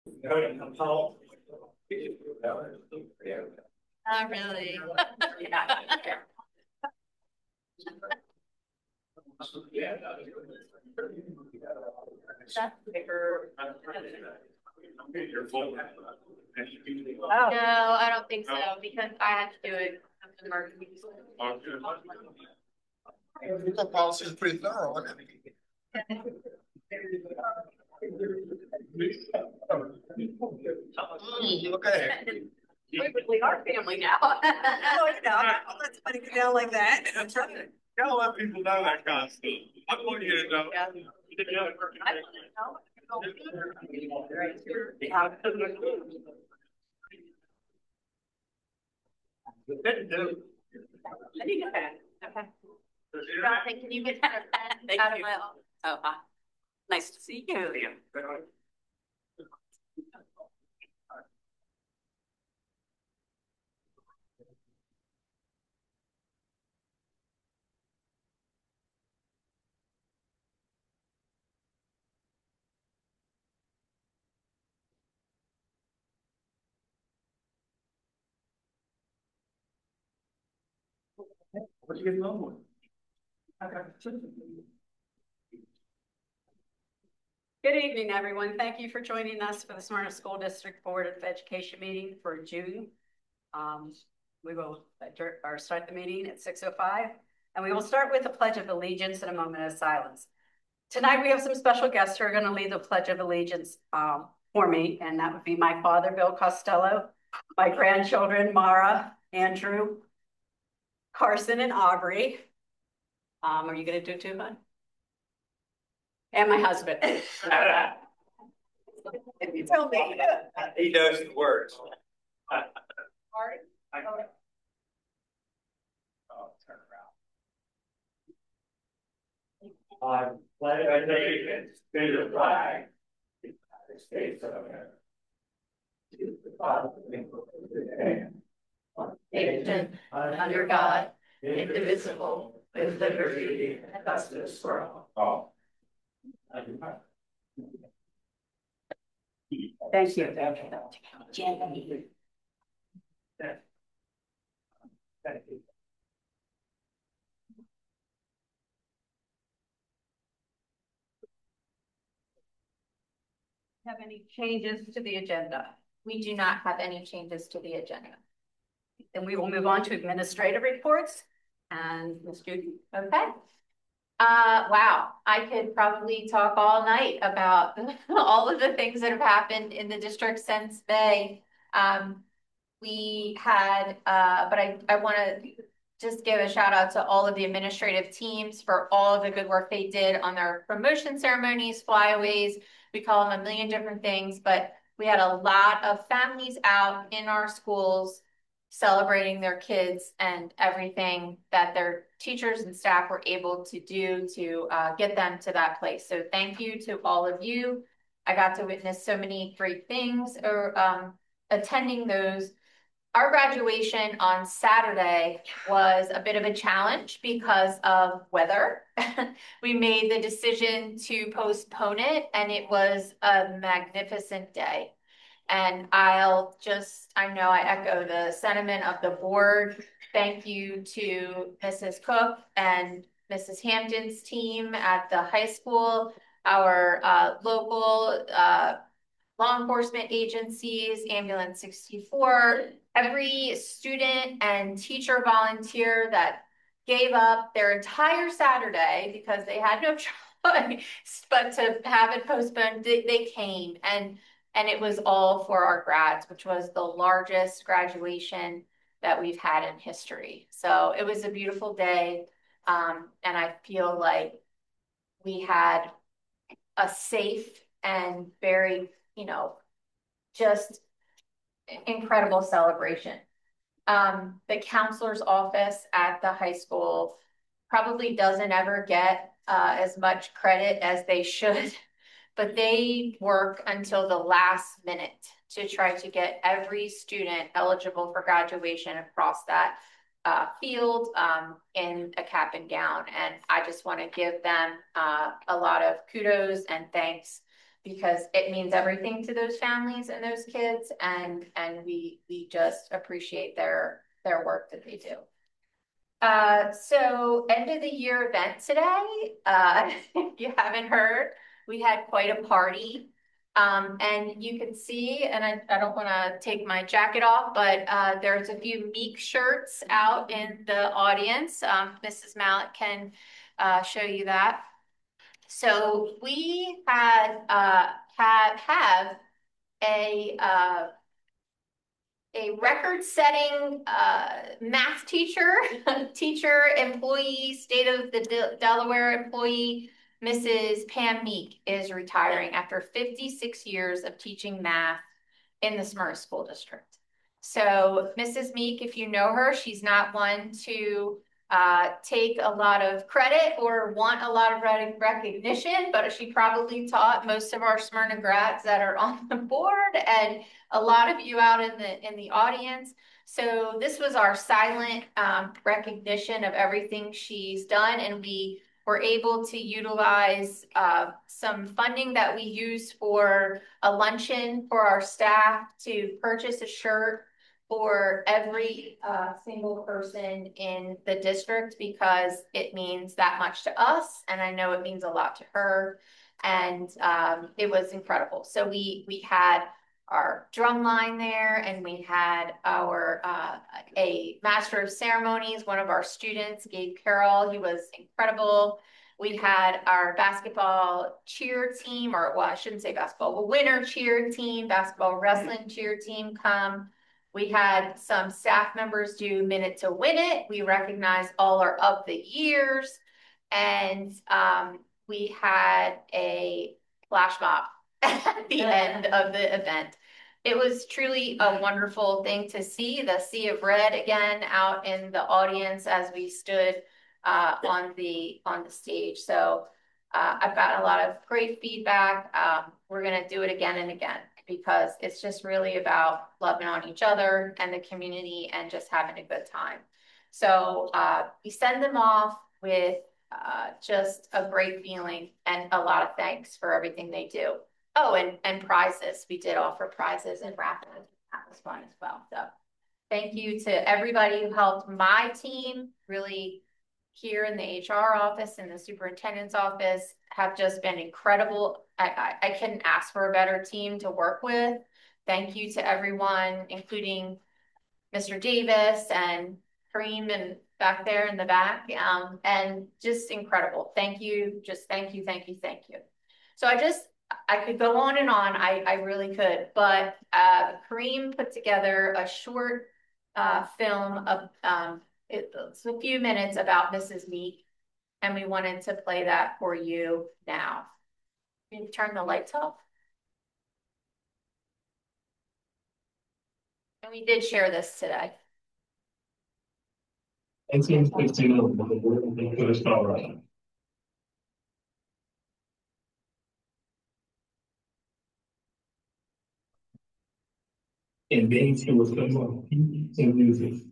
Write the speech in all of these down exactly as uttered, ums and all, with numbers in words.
Not really. That's bigger. No, I don't think so, because I had to do it. after the market meeting. The policy is pretty thorough. Okay. We, we are family now. Oh, you know, let's put it down like that. I'm trying to. Gotta let people know that kind of stuff. I want you to know. Yeah. I need a pen. Okay. Jonathan, can you get that pen out of my office? Oh, hi. Nice to see you. What you getting on with? Good evening, everyone. Thank you for joining us for the Smyrna School District Board of Education meeting for June. Um, we will adjourn, or start the meeting at six oh five, and we will start with the Pledge of Allegiance and a moment of silence. Tonight, we have some special guests who are going to lead the Pledge of Allegiance um, for me, and that would be my father, Bill Costello, my grandchildren, Mara, Andrew, Carson, and Aubrey. Um, are you going to do too, hon? And my husband. If you tell me. He knows the words. Sorry? Oh, turn around. I pledge allegiance to the flag of the United States of America, to the republic for Nation under God, indivisible, with liberty and justice for all. Oh. Thank you. Jenny. Thank you. Have any changes to the agenda? We do not have any changes to the agenda. Then we will move on to administrative reports. And Miz Judy. Okay. Uh, wow, I could probably talk all night about all of the things that have happened in the district since May. Um, we had, uh, but I, I want to just give a shout out to all of the administrative teams for all of the good work they did on their promotion ceremonies, flyaways. We call them a million different things, but we had a lot of families out in our schools celebrating their kids and everything that their teachers and staff were able to do to uh, get them to that place. So thank you to all of you. I got to witness so many great things or um, attending those. Our graduation on Saturday was a bit of a challenge because of weather. We made the decision to postpone it, and it was a magnificent day. And I'll just, I know I echo the sentiment of the board. Thank you to Missus Cook and Missus Hampton's team at the high school, our uh, local uh, law enforcement agencies, Ambulance sixty-four, every student and teacher volunteer that gave up their entire Saturday because they had no choice but to have it postponed, they, they came. And And it was all for our grads, which was the largest graduation that we've had in history. So it was a beautiful day. Um, and I feel like we had a safe and very, you know, just incredible celebration. Um, the counselor's office at the high school probably doesn't ever get uh, as much credit as they should. But they work until the last minute to try to get every student eligible for graduation across that uh, field um, in a cap and gown. And I just want to give them uh, a lot of kudos and thanks because it means everything to those families and those kids, and and we we just appreciate their their work that they do. Uh, so end of the year event today. Uh, if you haven't heard, we had quite a party. Um, and you can see, and I, I don't want to take my jacket off, but uh, there's a few Meek shirts out in the audience. Um, Missus Mallett can uh, show you that. So we had uh, have have a uh, a record-setting uh, math teacher, teacher, employee, state of the De Delaware employee, Missus Pam Meek is retiring after fifty-six years of teaching math in the Smyrna School District. So Missus Meek, if you know her, she's not one to uh, take a lot of credit or want a lot of recognition, but she probably taught most of our Smyrna grads that are on the board and a lot of you out in the in the audience. So this was our silent um, recognition of everything she's done, and we were able to utilize uh, some funding that we used for a luncheon for our staff to purchase a shirt for every uh, single person in the district, because it means that much to us, and I know it means a lot to her, and um, it was incredible. So we we had our drum line there, and we had our uh, a master of ceremonies, one of our students, Gabe Carroll. He was incredible. We had our basketball cheer team, or well, I shouldn't say basketball, but winter cheer team, basketball wrestling cheer team come. We had some staff members do Minute to Win It. We recognized all our of the years, and um, we had a flash mob at the end of the event. It was truly a wonderful thing to see the sea of red again out in the audience as we stood uh, on the on the stage. So uh, I've gotten a lot of great feedback. Um, we're going to do it again and again, because it's just really about loving on each other and the community and just having a good time. So uh, we send them off with uh, just a great feeling and a lot of thanks for everything they do. Oh, and, and prizes. We did offer prizes and raffles. That was fun as well. So thank you to everybody who helped my team really here in the H R office and the superintendent's office have just been incredible. I, I, I couldn't ask for a better team to work with. Thank you to everyone, including Mister Davis and Kareem and back there in the back. Um, and just incredible. Thank you. Just thank you, thank you, thank you. So I just, I could go on and on. I, I really could, but uh, Kareem put together a short uh, film of um, it, it's a few minutes about Missus Meek, and we wanted to play that for you now. Can you turn the lights off? And we did share this today. eighteen fifteen, for the star right. And then she was going to and music.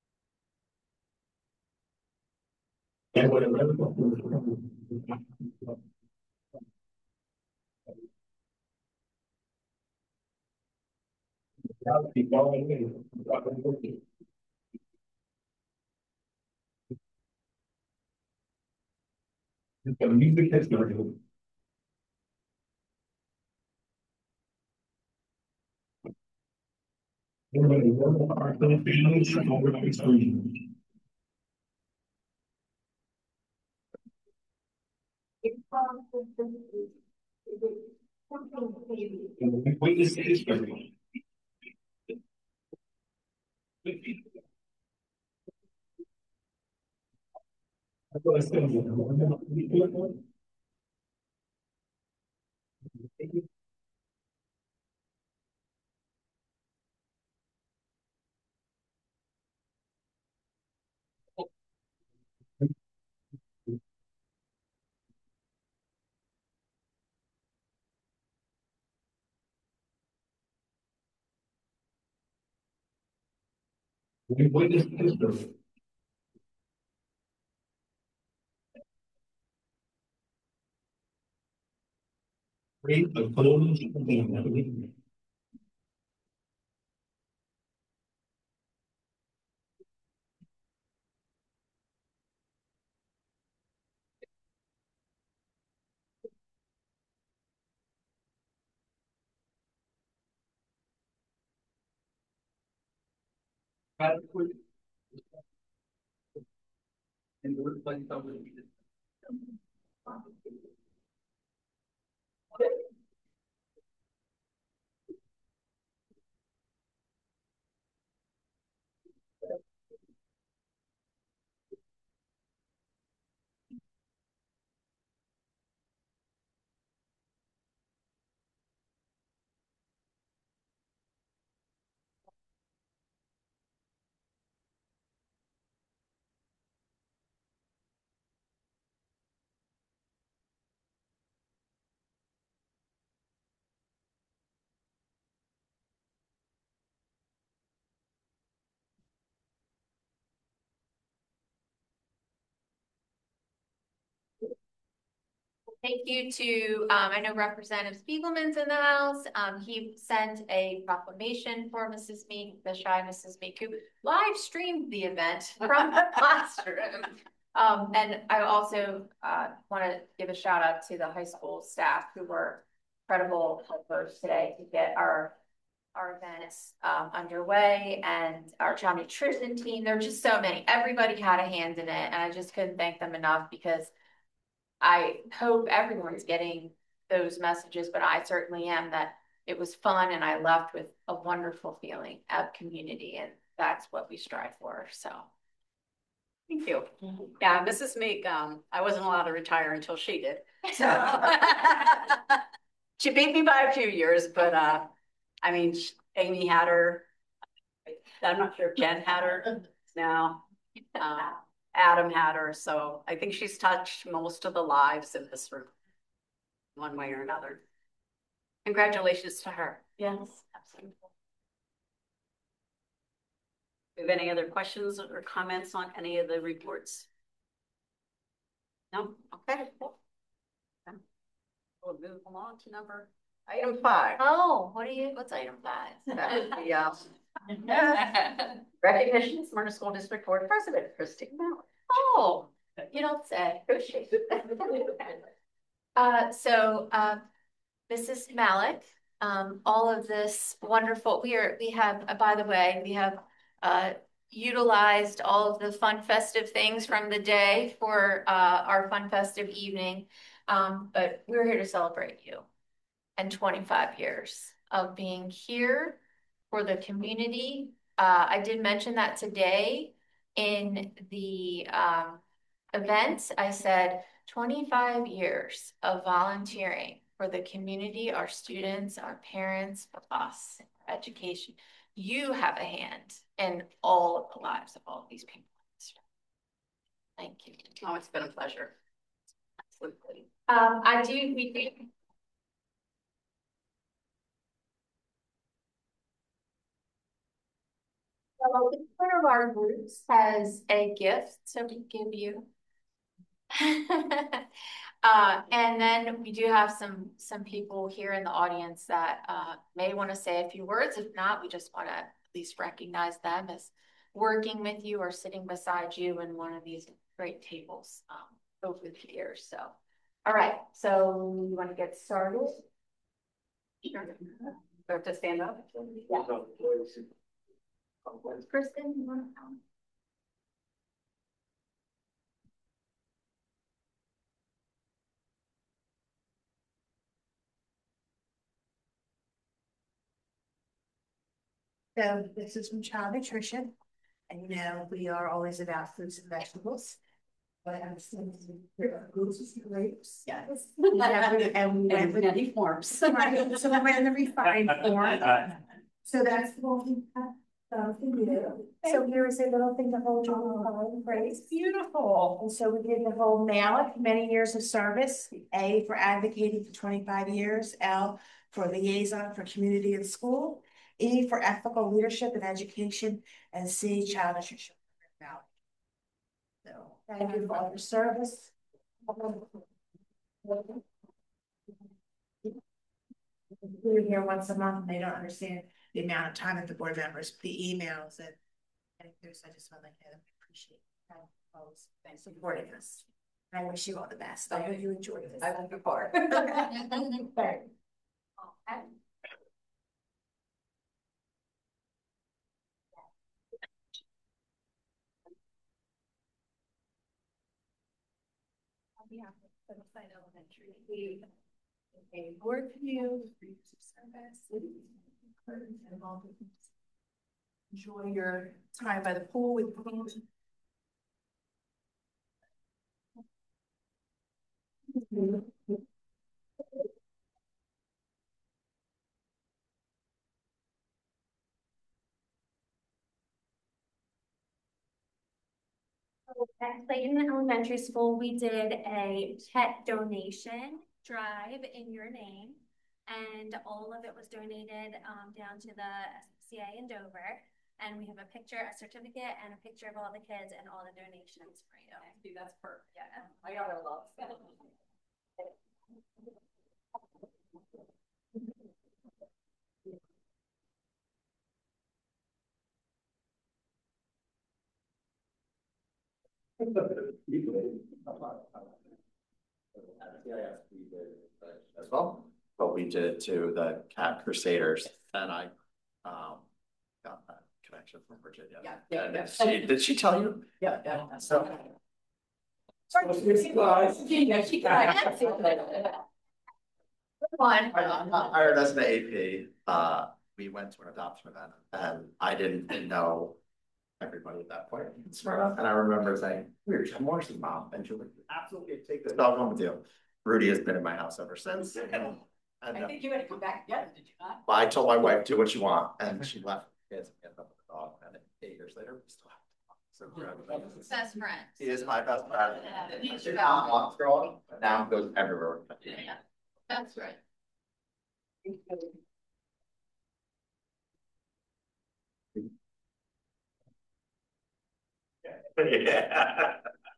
And whatever. The music has started. Our families over the screen. We witness history. I thought I said, we witness history. Three opposed. Thank you to, um, I know Representative Spiegelman's in the house. Um, he sent a proclamation for Missus Meek, the shy Missus Meek, who live streamed the event from the classroom. Um, and I also uh, want to give a shout out to the high school staff who were incredible helpers today to get our our events um, underway, and our child nutrition team. There were just so many. Everybody had a hand in it, and I just couldn't thank them enough, because I hope everyone's getting those messages, but I certainly am, that it was fun and I left with a wonderful feeling of community, and that's what we strive for. So thank you. Yeah, Missus Meek, um, I wasn't allowed to retire until she did. So she beat me by a few years, but uh, I mean, Amy had her. I'm not sure if Jen had her now. Uh, Adam had her, so I think she's touched most of the lives in this room, one way or another. Congratulations to her. yes, Absolutely. Do you have any other questions or comments on any of the reports? No? Okay. Cool. We'll move along to number item five. oh, what are you, what's item five? That is the uh, recognition of Smyrna School District Board President, Christine Mallett. Oh, you don't say. Who's she? Uh, so, uh, Missus Malik, um, all of this wonderful, we are, we have, uh, by the way, we have, uh, utilized all of the fun festive things from the day for, uh, our fun festive evening. Um, but we're here to celebrate you and twenty-five years of being here for the community. Uh, I did mention that today in the, um, event. I said twenty-five years of volunteering for the community, our students, our parents, for us, our education. You have a hand in all of the lives of all of these people. Thank you. Oh, it's been a pleasure. Absolutely. Um, I do, we do. So each one of our groups has a gift to give you. Uh, and then we do have some some people here in the audience that uh, may want to say a few words. If not, we just want to at least recognize them as working with you or sitting beside you in one of these great tables um, over the years. So, all right. So you want to get started? Sure. Do I have to stand up? Yeah. Kristen, you want to come? So this is from Child Nutrition, and you know, we are always about fruits and vegetables. But I'm still fruits and grapes. Yes. And we And went with many forms. right, so we went in the refined form. So that's what we have done for you. So here is a little thing to hold your refined grapes. Beautiful. And so we did the whole Malik, many years of service, A for advocating for twenty-five years, L for liaison for community and school, E for ethical leadership and education, and C, child nutrition. So thank you for all your service. We're here once a month, and they don't understand the amount of time that the board members, the emails and. And there's, I just want to let you appreciate how folks been supporting us. I wish you all the best. I hope you enjoy this. I won't be far. Okay. On behalf of Sunnyside Elementary, we a board view, years of service, and all the enjoy your time by the pool with the At Clayton Elementary School, we did a pet donation drive in your name, and all of it was donated um, down to the S C A in Dover. And we have a picture, a certificate, and a picture of all the kids and all the donations for you. Dude, that's perfect. Yeah, I got her love. As well, but we did to the Cat Crusaders, and I um got that connection from Virginia. Yeah, yeah, And yeah. She, did she tell you? Yeah, yeah. So. Yeah, she got One. I hired as an A P, uh, we went to an adoption event, and I didn't know everybody at that point in Smyrna, and I remember saying, "We're Jim Morrison's mom," and she was like, "Absolutely, take this dog home with you." Rudy has been in my house ever since. And, and, I uh, think you had to come back together, did you not? I told my wife, "Do what you want," and she left the kids and ended up with the dog, and eight years later, we still have the dog. So Best friends. he is my best friend. Yeah. She now wants growing, but now goes everywhere. Yeah, that's right. Yeah.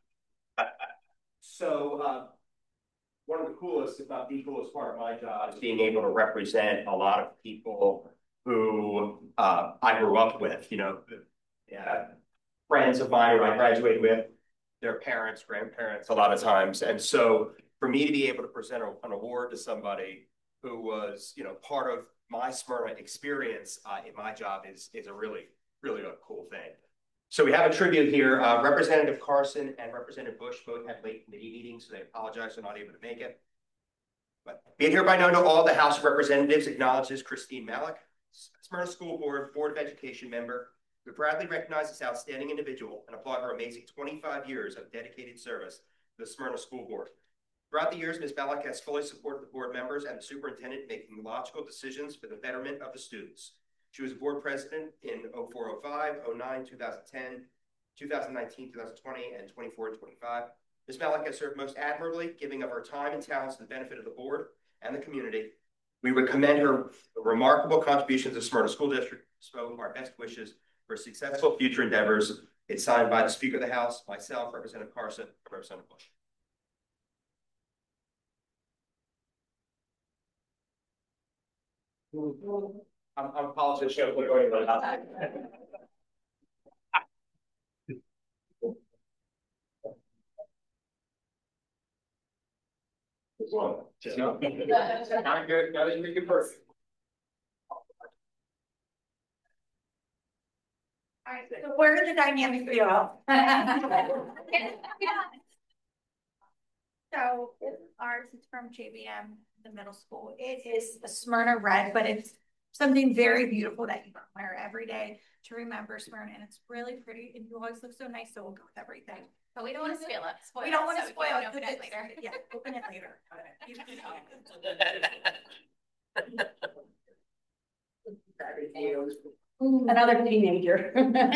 So, uh, one of the coolest, if not the coolest part of my job is being able to represent a lot of people who uh, I grew up with, you know, uh, friends of mine who I graduated with, their parents, grandparents, a lot of times. And so for me to be able to present a, an award to somebody who was, you know, part of my Smyrna experience uh, in my job is, is a really, really a cool thing. So we have a tribute here. Uh, Representative Carson and Representative Bush both had late committee meetings, so they apologize they're not able to make it. But being hereby known to all, the House of Representatives acknowledges Christine Malik, Smyrna School Board, Board of Education member, who proudly recognizes this outstanding individual and applaud her amazing twenty-five years of dedicated service to the Smyrna School Board. Throughout the years, Miz Malik has fully supported the board members and the superintendent making logical decisions for the betterment of the students. She was a board president in oh four oh five, oh nine, two thousand ten, two thousand nineteen, two thousand twenty, and twenty-four and twenty-five. Miz Malik has served most admirably, giving of her time and talents to the benefit of the board and the community. We would commend her remarkable contributions to Smyrna School District, so our best wishes for successful future endeavors. It's signed by the Speaker of the House, myself, Representative Carson, and Representative Bush. I'm, I'm a politician. We're going to Just not good. Gotta make it perfect. All right, so where are the dynamics for y'all? So ours is from J B M, the middle school. It is a Smyrna red, but it's something very beautiful that you can wear every day to remember Smyrna, and it's really pretty. And you always look so nice, so we'll go with everything. But we don't want to spoil it. Spoil We don't it, want to so we spoil can it. Open it later. Yeah, open it later. Another teenager.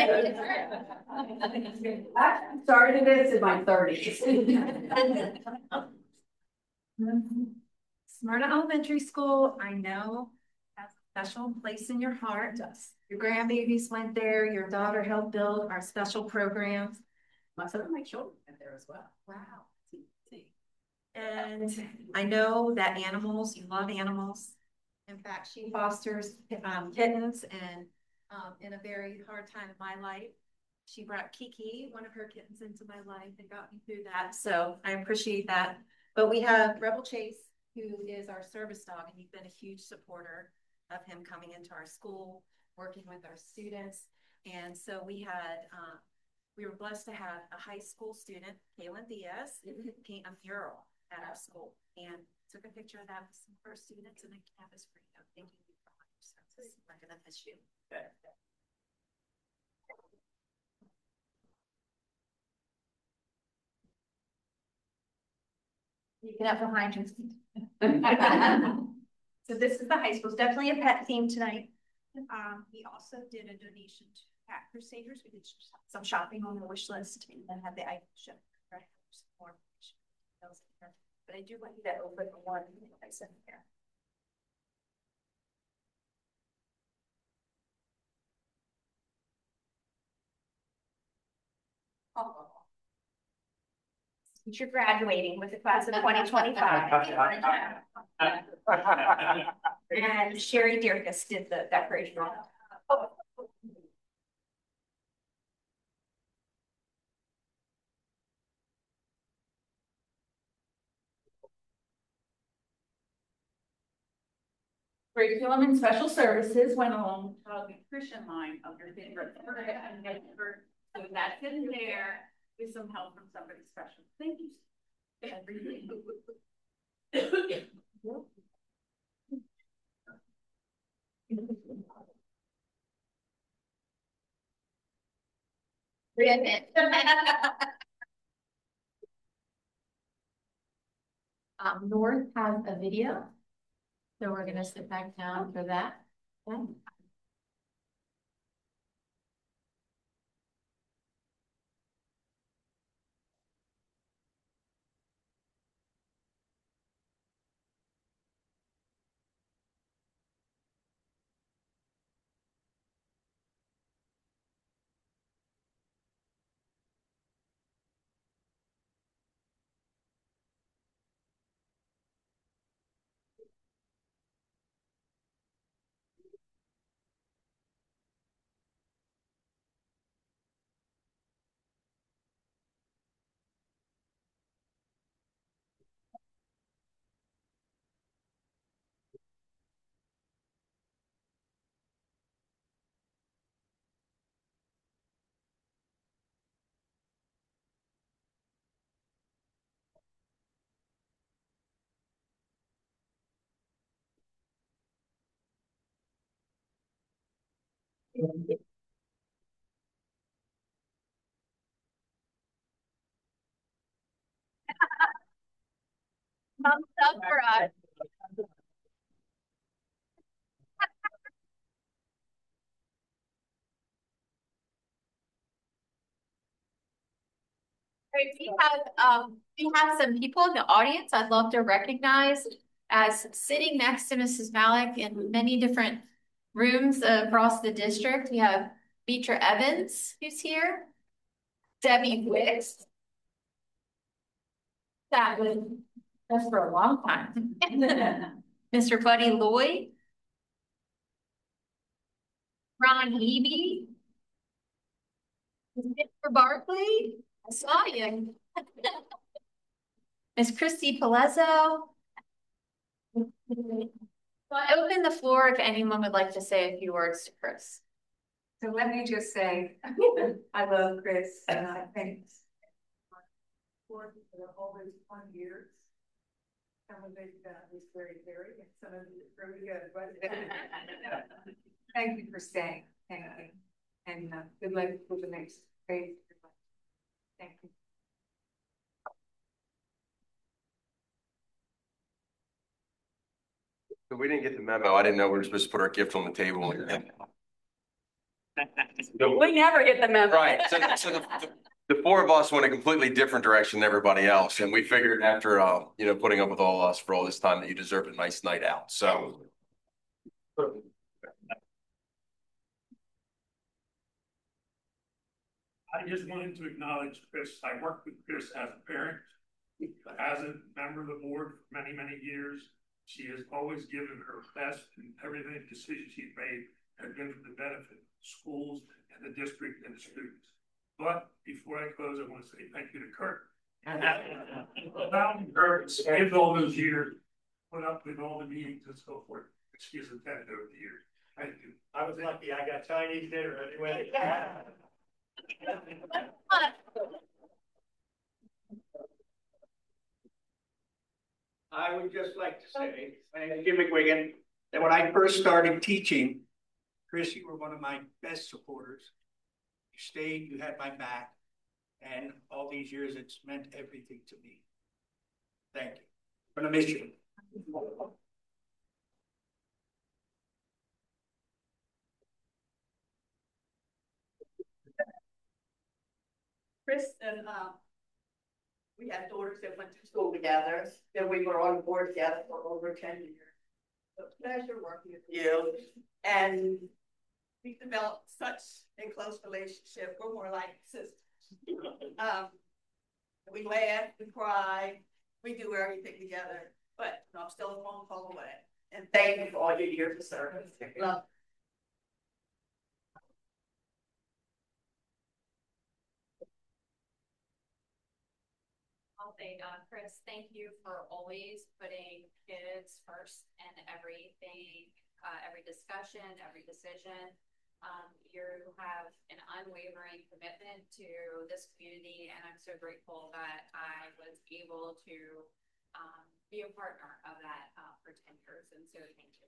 I started this in my thirties. Smyrna Elementary School, I know, has a special place in your heart. Your grandbabies went there, your daughter helped build our special programs. Some of my children went there as well. Wow. And I know that animals, you love animals. In fact, she fosters um, kittens, and um, in a very hard time in my life, she brought Kiki, one of her kittens, into my life and got me through that. So I appreciate that. But we have Rebel Chase, who is our service dog, and you've been a huge supporter of him coming into our school, working with our students. And so we had, um, we were blessed to have a high school student, Kaylin Diaz, paint a mural at our school, and took a picture of that with some of our students and a campus for you. Thank you for all your service. I'm gonna miss you. Okay. You get up behind you. So this is the high school. It's definitely a pet theme tonight. Um, we also did a donation to Cat Crusaders. We did some shopping on the wish list and then have the item ship. More but I do want you to open the one I sent here. Oh. You're graduating with the class of twenty twenty-five. And Sherry Dierkus did the decoration. Oh. Curriculum and special services went along the child nutrition line of your favorite program. So that's in there with some help from somebody special. Thank you. Everything. um, North has a video, so we're gonna sit back down for that. Okay. Thumbs up for us. We have um we have some people in the audience I'd love to recognize as sitting next to Missus Malik in many different rooms across the district. We have Mitra Evans, who's here, Debbie Wicks. That was that's for a long time. Mister Buddy Lloyd, Ron Hebe, Mister Barkley. I saw you. Miss Christy Palezzo. So I open the floor if anyone would like to say a few words to Chris. So let me just say, I love Chris, and I think for always fun years. Some of it uh, was very, very, and some of it is really good. But thank you for staying. Thank you. And uh, good luck for the next phase. Thank you. So we didn't get the memo. I didn't know we were supposed to put our gift on the table. We never get the memo. Right. So, so the, the four of us went a completely different direction than everybody else. And we figured after, uh, you know, putting up with all of us for all this time that you deserved a nice night out. So. I just wanted to acknowledge Chris. I worked with Chris as a parent, as a member of the board for many, many years. She has always given her best, and everything decision she's made has been for the benefit of schools and the district and the students. But before I close, I want to say thank you to Kurt. Allowing her to spend all those years, put up with all the meetings and so forth, that she has attended over the years. Thank you. I was lucky, I got Chinese dinner anyway. I would just like to say, my name is Jim McGuigan, that when I first started teaching, Chris, you were one of my best supporters. You stayed, you had my back, and all these years it's meant everything to me. Thank you. I'm gonna miss you. Chris and uh, we had daughters that went to school together, and we were on board together for over ten years. It's a pleasure working with you, and we developed such a close relationship. We're more like sisters. um, we laugh, we cry, we do everything together. But you know, I'm still a phone call away. And thank you for all your years of service. Love. I'll say, uh, Chris, thank you for always putting kids first in everything, uh, every discussion, every decision. Um, you have an unwavering commitment to this community, and I'm so grateful that I was able to um, be a partner of that uh, for ten years, and so thank you.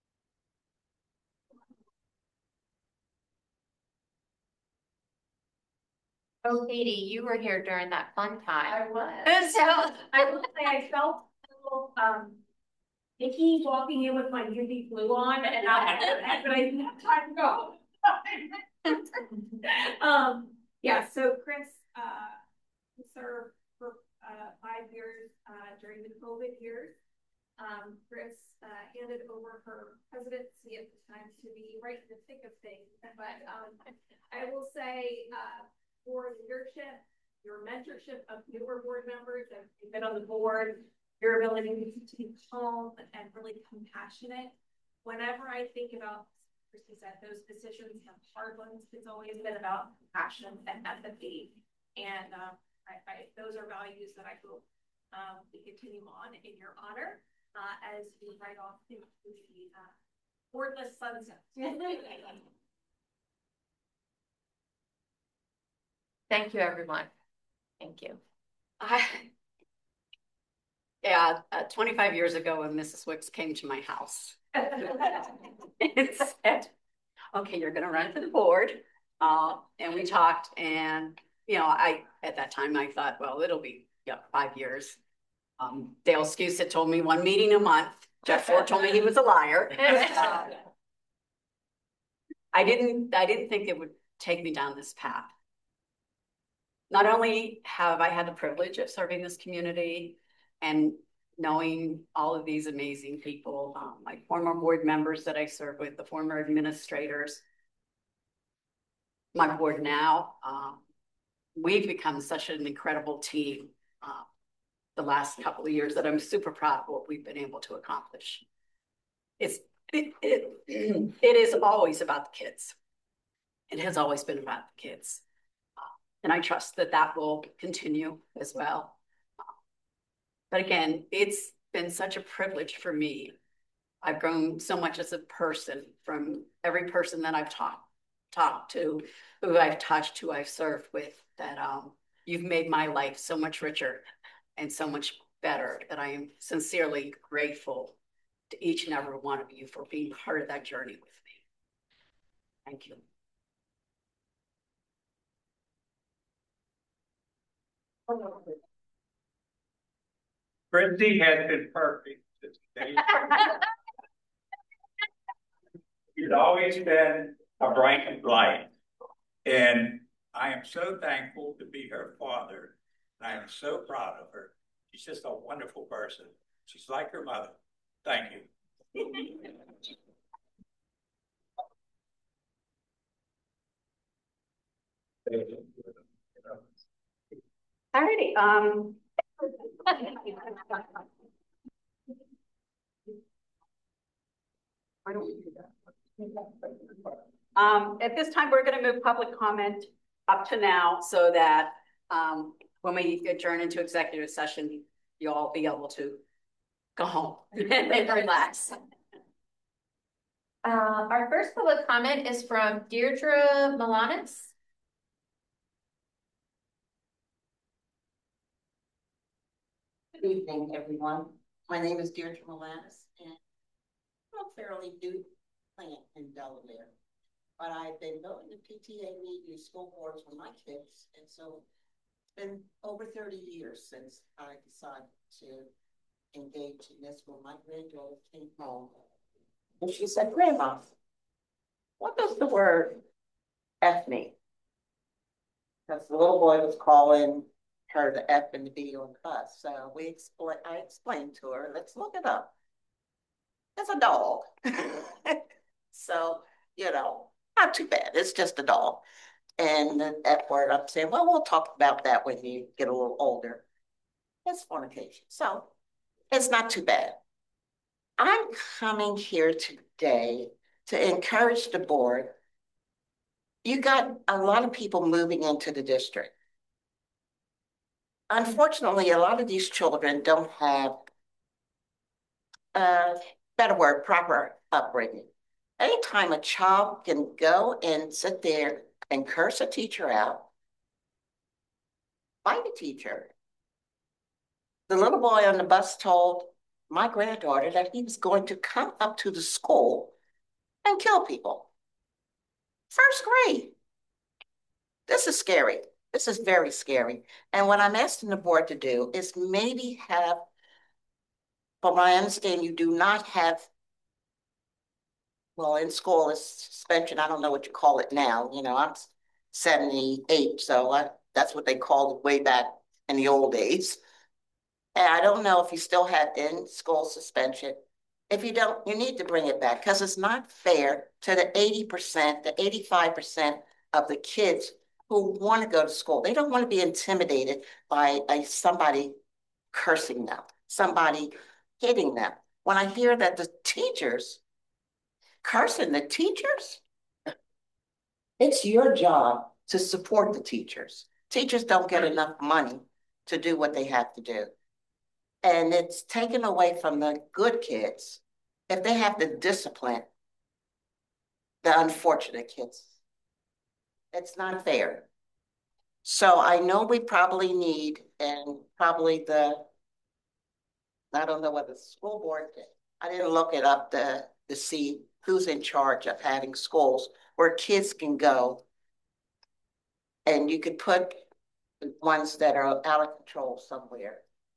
Oh, Katie, you were here during that fun time. I was. So I will say I felt a little um icky walking in with my U V flu on, and I but I didn't have time to go. um yeah, so Chris uh served for uh five years uh during the COVID years. Um Chris uh handed over her presidency at the time to be right in the thick of things. But um I will say uh for leadership, your mentorship of newer board members that have been on the board, your ability to be calm and really compassionate. Whenever I think about, Christy said, those positions have hard ones, it's always been about compassion and empathy. And um, I, I, those are values that I hope um, we continue on in your honor uh, as we write off into the uh, wordless sunset. thank you, everyone. Thank you. I, yeah, uh, twenty-five years ago when Missus Wicks came to my house and said, okay, you're going to run for the board. Uh, and we talked, and, you know, I, at that time, I thought, well, it'll be yeah, five years. Um, Dale Skuse had told me one meeting a month. Jeff Ford told me he was a liar. Uh, I didn't, I didn't think it would take me down this path. Not only have I had the privilege of serving this community and knowing all of these amazing people, um, my former board members that I serve with, the former administrators, my board now, um, we've become such an incredible team uh, the last couple of years that I'm super proud of what we've been able to accomplish. It's, it, it, it is always about the kids. It has always been about the kids. And I trust that that will continue as well. But again, it's been such a privilege for me. I've grown so much as a person from every person that I've talked talked to, who I've touched, who I've served with, that um, you've made my life so much richer and so much better that I am sincerely grateful to each and every one of you for being part of that journey with me. Thank you. Christy has been perfect since day. She's always been a bright light. And I am so thankful to be her father. I am so proud of her. She's just a wonderful person. She's like her mother. Thank you. Alrighty, um. Why don't we do that? Um, at this time, we're going to move public comment up to now so that um, when we adjourn into executive session, you'll all be able to go home and relax. Uh, our first public comment is from Deirdre Milanis. Good evening, everyone. My name is Deirdre Milanis, and I'm a fairly new plant in Delaware. But I've been going to P T A meetings, school boards with my kids, and so it's been over thirty years since I decided to engage in this when my granddaughter came home. And she said, Grandma, what does the word F mean? Because the little boy was calling her the F and the B on cuss. So we explain I explained to her, let's look it up. It's a dog. So, you know, not too bad. It's just a dog. And the F word, I'm saying, well, we'll talk about that when you get a little older. It's fornication. So it's not too bad. I'm coming here today to encourage the board. You got a lot of people moving into the district. Unfortunately, a lot of these children don't have a better word, proper upbringing. Anytime a child can go and sit there and curse a teacher out, fight a teacher. The little boy on the bus told my granddaughter that he was going to come up to the school and kill people. First grade. This is scary. This is very scary. And what I'm asking the board to do is maybe have, from what I understand, you do not have, well, in school it's suspension. I don't know what you call it now. You know, I'm seventy-eight, so I, that's what they called it way back in the old days. And I don't know if you still have in-school suspension. If you don't, you need to bring it back because it's not fair to the eighty percent, the eighty-five percent of the kids who want to go to school. They don't want to be intimidated by a, somebody cursing them, somebody hitting them. When I hear that the teachers cursing the teachers, it's your job to support the teachers. Teachers don't get enough money to do what they have to do. And it's taken away from the good kids if they have to discipline the unfortunate kids. It's not fair. So I know we probably need, and probably the, I don't know whether the school board did. I didn't look it up to, to see who's in charge of having schools where kids can go and you could put ones that are out of control somewhere.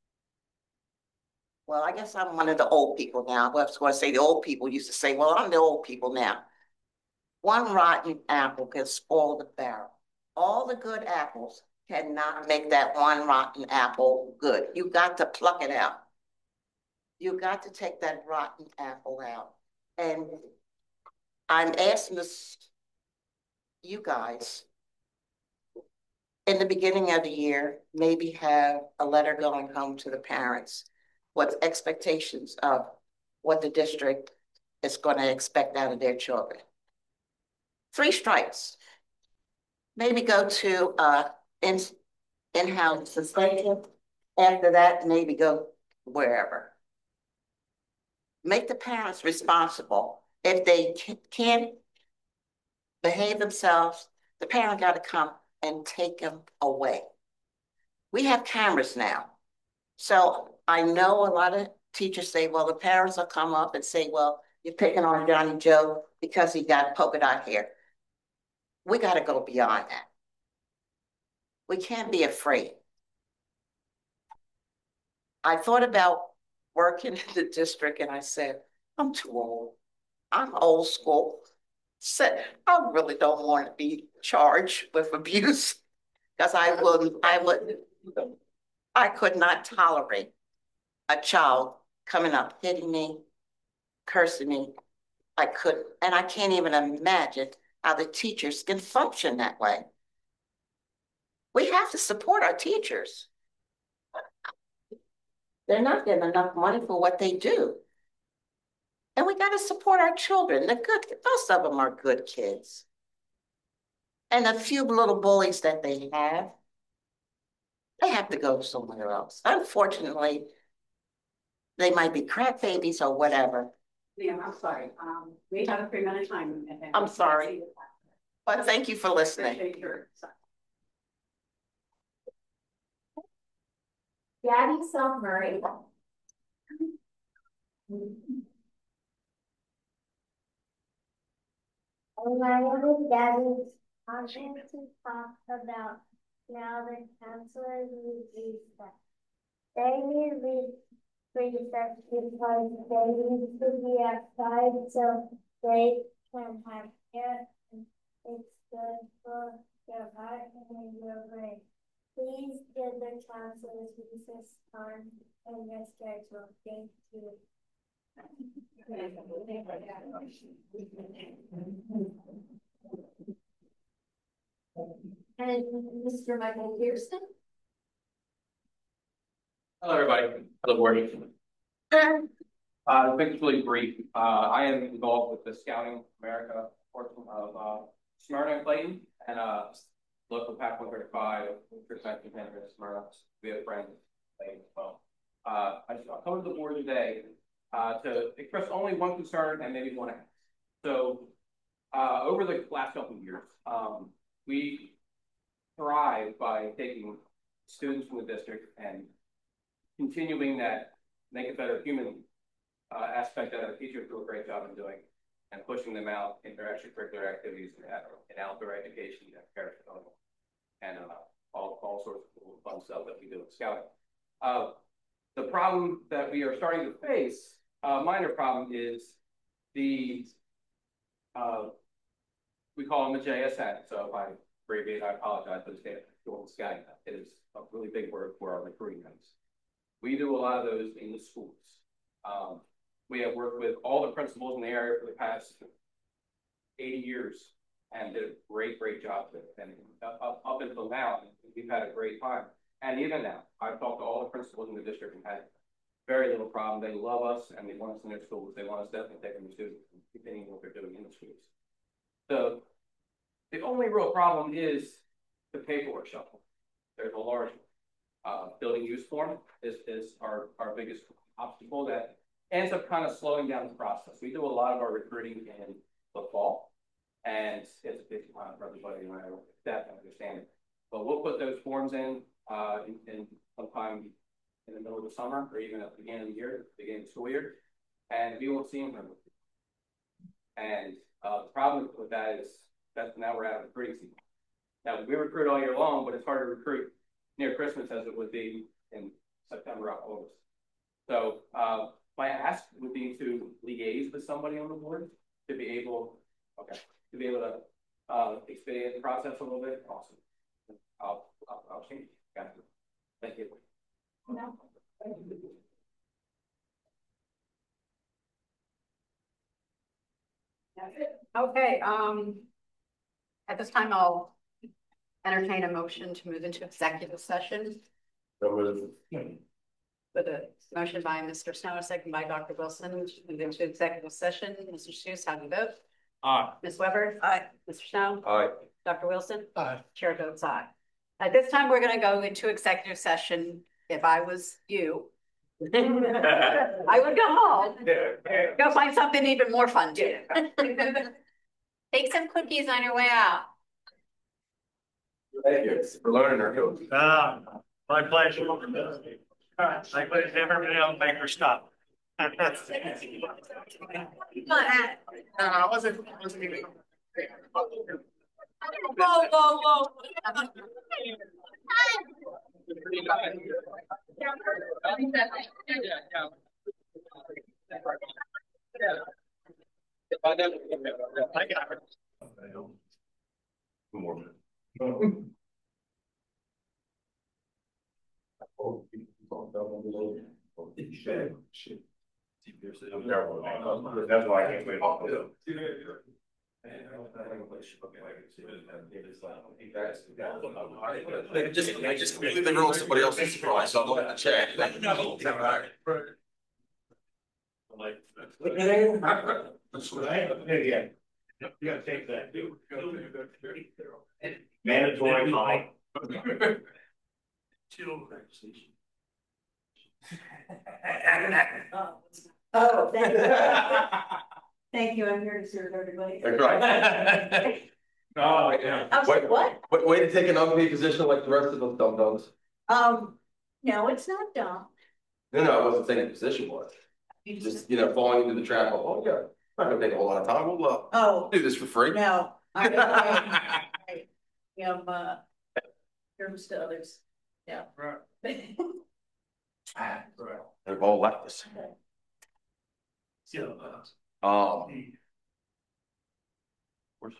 Well, I guess I'm one of the old people now. I was going to say the old people used to say, well, I'm the old people now. One rotten apple can spoil the barrel. All the good apples cannot make that one rotten apple good. You got to pluck it out. You got to take that rotten apple out. And I'm asking this, you guys, in the beginning of the year, maybe have a letter going home to the parents with expectations of what the district is going to expect out of their children. Three strikes. Maybe go to uh, in, in-house suspension. After that, maybe go wherever. Make the parents responsible. If they can't behave themselves, the parent got to come and take them away. We have cameras now. So I know a lot of teachers say, well, the parents will come up and say, well, you're picking on Johnny Joe because he got polka dot hair. We got to go beyond that. We can't be afraid. I thought about working in the district and I said, I'm too old. I'm old school. Said, I really don't want to be charged with abuse because I wouldn't, I wouldn't, I could not tolerate a child coming up, hitting me, cursing me. I couldn't, and I can't even imagine how the teachers can function that way. We have to support our teachers. They're not getting enough money for what they do. And we gotta support our children. The good, most of them are good kids. And a few little bullies that they have, they have to go somewhere else. Unfortunately, they might be crack babies or whatever. Yeah, I'm sorry. Um, we have a three minute time. I'm sorry. But thank you for listening. Gabby Self Murray. And I wanted Gabby on to talk about now the counselors need reset. They need reset because they need to be outside so they can have air and it's good for their heart and their brain. Please give the counselors recess time and their schedule. Thank you. And Mister Michael Pearson. Hello, everybody. Hello, board. Uh, it's really brief. Uh, I am involved with the Scouting America portion of uh, Smyrna and Clayton, and uh, local PAC one thirty-five, Protecting Henry Smyrna. We have friends in Clayton as well. Uh, I just I'll come to the board today uh, to express only one concern and maybe one ask. So, uh, over the last couple of years, um, we thrive by taking students from the district and continuing that make it better human uh, aspect that our teachers do a great job in doing, and pushing them out in their extracurricular activities and outdoor education and parent and uh, all, all sorts of cool fun stuff that we do in scouting. Uh, the problem that we are starting to face, a uh, minor problem, is the, uh, we call them a J S N. So if I abbreviate, I apologize, but it's Joint Scouting. It is a really big word for our recruiting ranks. We do a lot of those in the schools. Um, we have worked with all the principals in the area for the past eighty years and did a great, great job with it. And up, up until now, we've had a great time. And even now, I've talked to all the principals in the district and had very little problem. They love us and they want us in their schools. They want us definitely taking the students and continuing what they're doing in the schools. So the only real problem is the paperwork shuffle. There's a large one. Uh, building use form is, is our, our biggest obstacle that ends up kind of slowing down the process. We do a lot of our recruiting in the fall, and it's a busy time for everybody, and I definitely understand it. But we'll put those forms in, uh, in, in sometime in the middle of the summer, or even at the beginning of the year, beginning of the school year, and we won't see them. And uh, the problem with that is that now we're out of recruiting season. Now, we recruit all year long, but it's hard to recruit near Christmas as it would be in September, October. So uh, my ask would be to liaise with somebody on the board to be able, okay, to be able to uh, expedite the process a little bit. Awesome. I'll, I'll, I'll change. Got it. Thank you. No. Okay. Um, at this time, I'll entertain a motion to move into executive session. With a motion by Mister Snow, a second by Doctor Wilson, to move into executive session. Mister Seuss, how do you vote? Aye. Miz Weber? Aye. Mister Snow? Aye. Doctor Wilson? Aye. Chair votes aye. At this time, we're going to go into executive session. If I was you, I would go home. Go find something even more fun to do. Take some cookies on your way out. Thank you for learning our code. Ah, my pleasure. All right, I put everybody else make her stop. No, I wasn't, I wasn't even. Whoa, whoa, whoa. I got her. Two more minutes. That's why I can't wait off of Just, I just completely ruined somebody else's surprise, so I'm going to check. Like. That's what I, yeah. You gotta take that. Mandatory fine. Chill conversation. Oh, thank you. Thank you, I'm here to serve everybody. That's right. Oh, yeah. I was like, what? Way, way to take an ugly position like the rest of us dumb dumbs. Um, no, it's not dumb. No, no, I wasn't saying the position was. Just, you know, falling into the trap of, oh, yeah, not gonna take a whole lot of time. We'll uh, Oh, do this for free. no. I, I, I am, uh, terms to others. Yeah. Right. Right. They've all left us. Yeah. uh, Um, the where's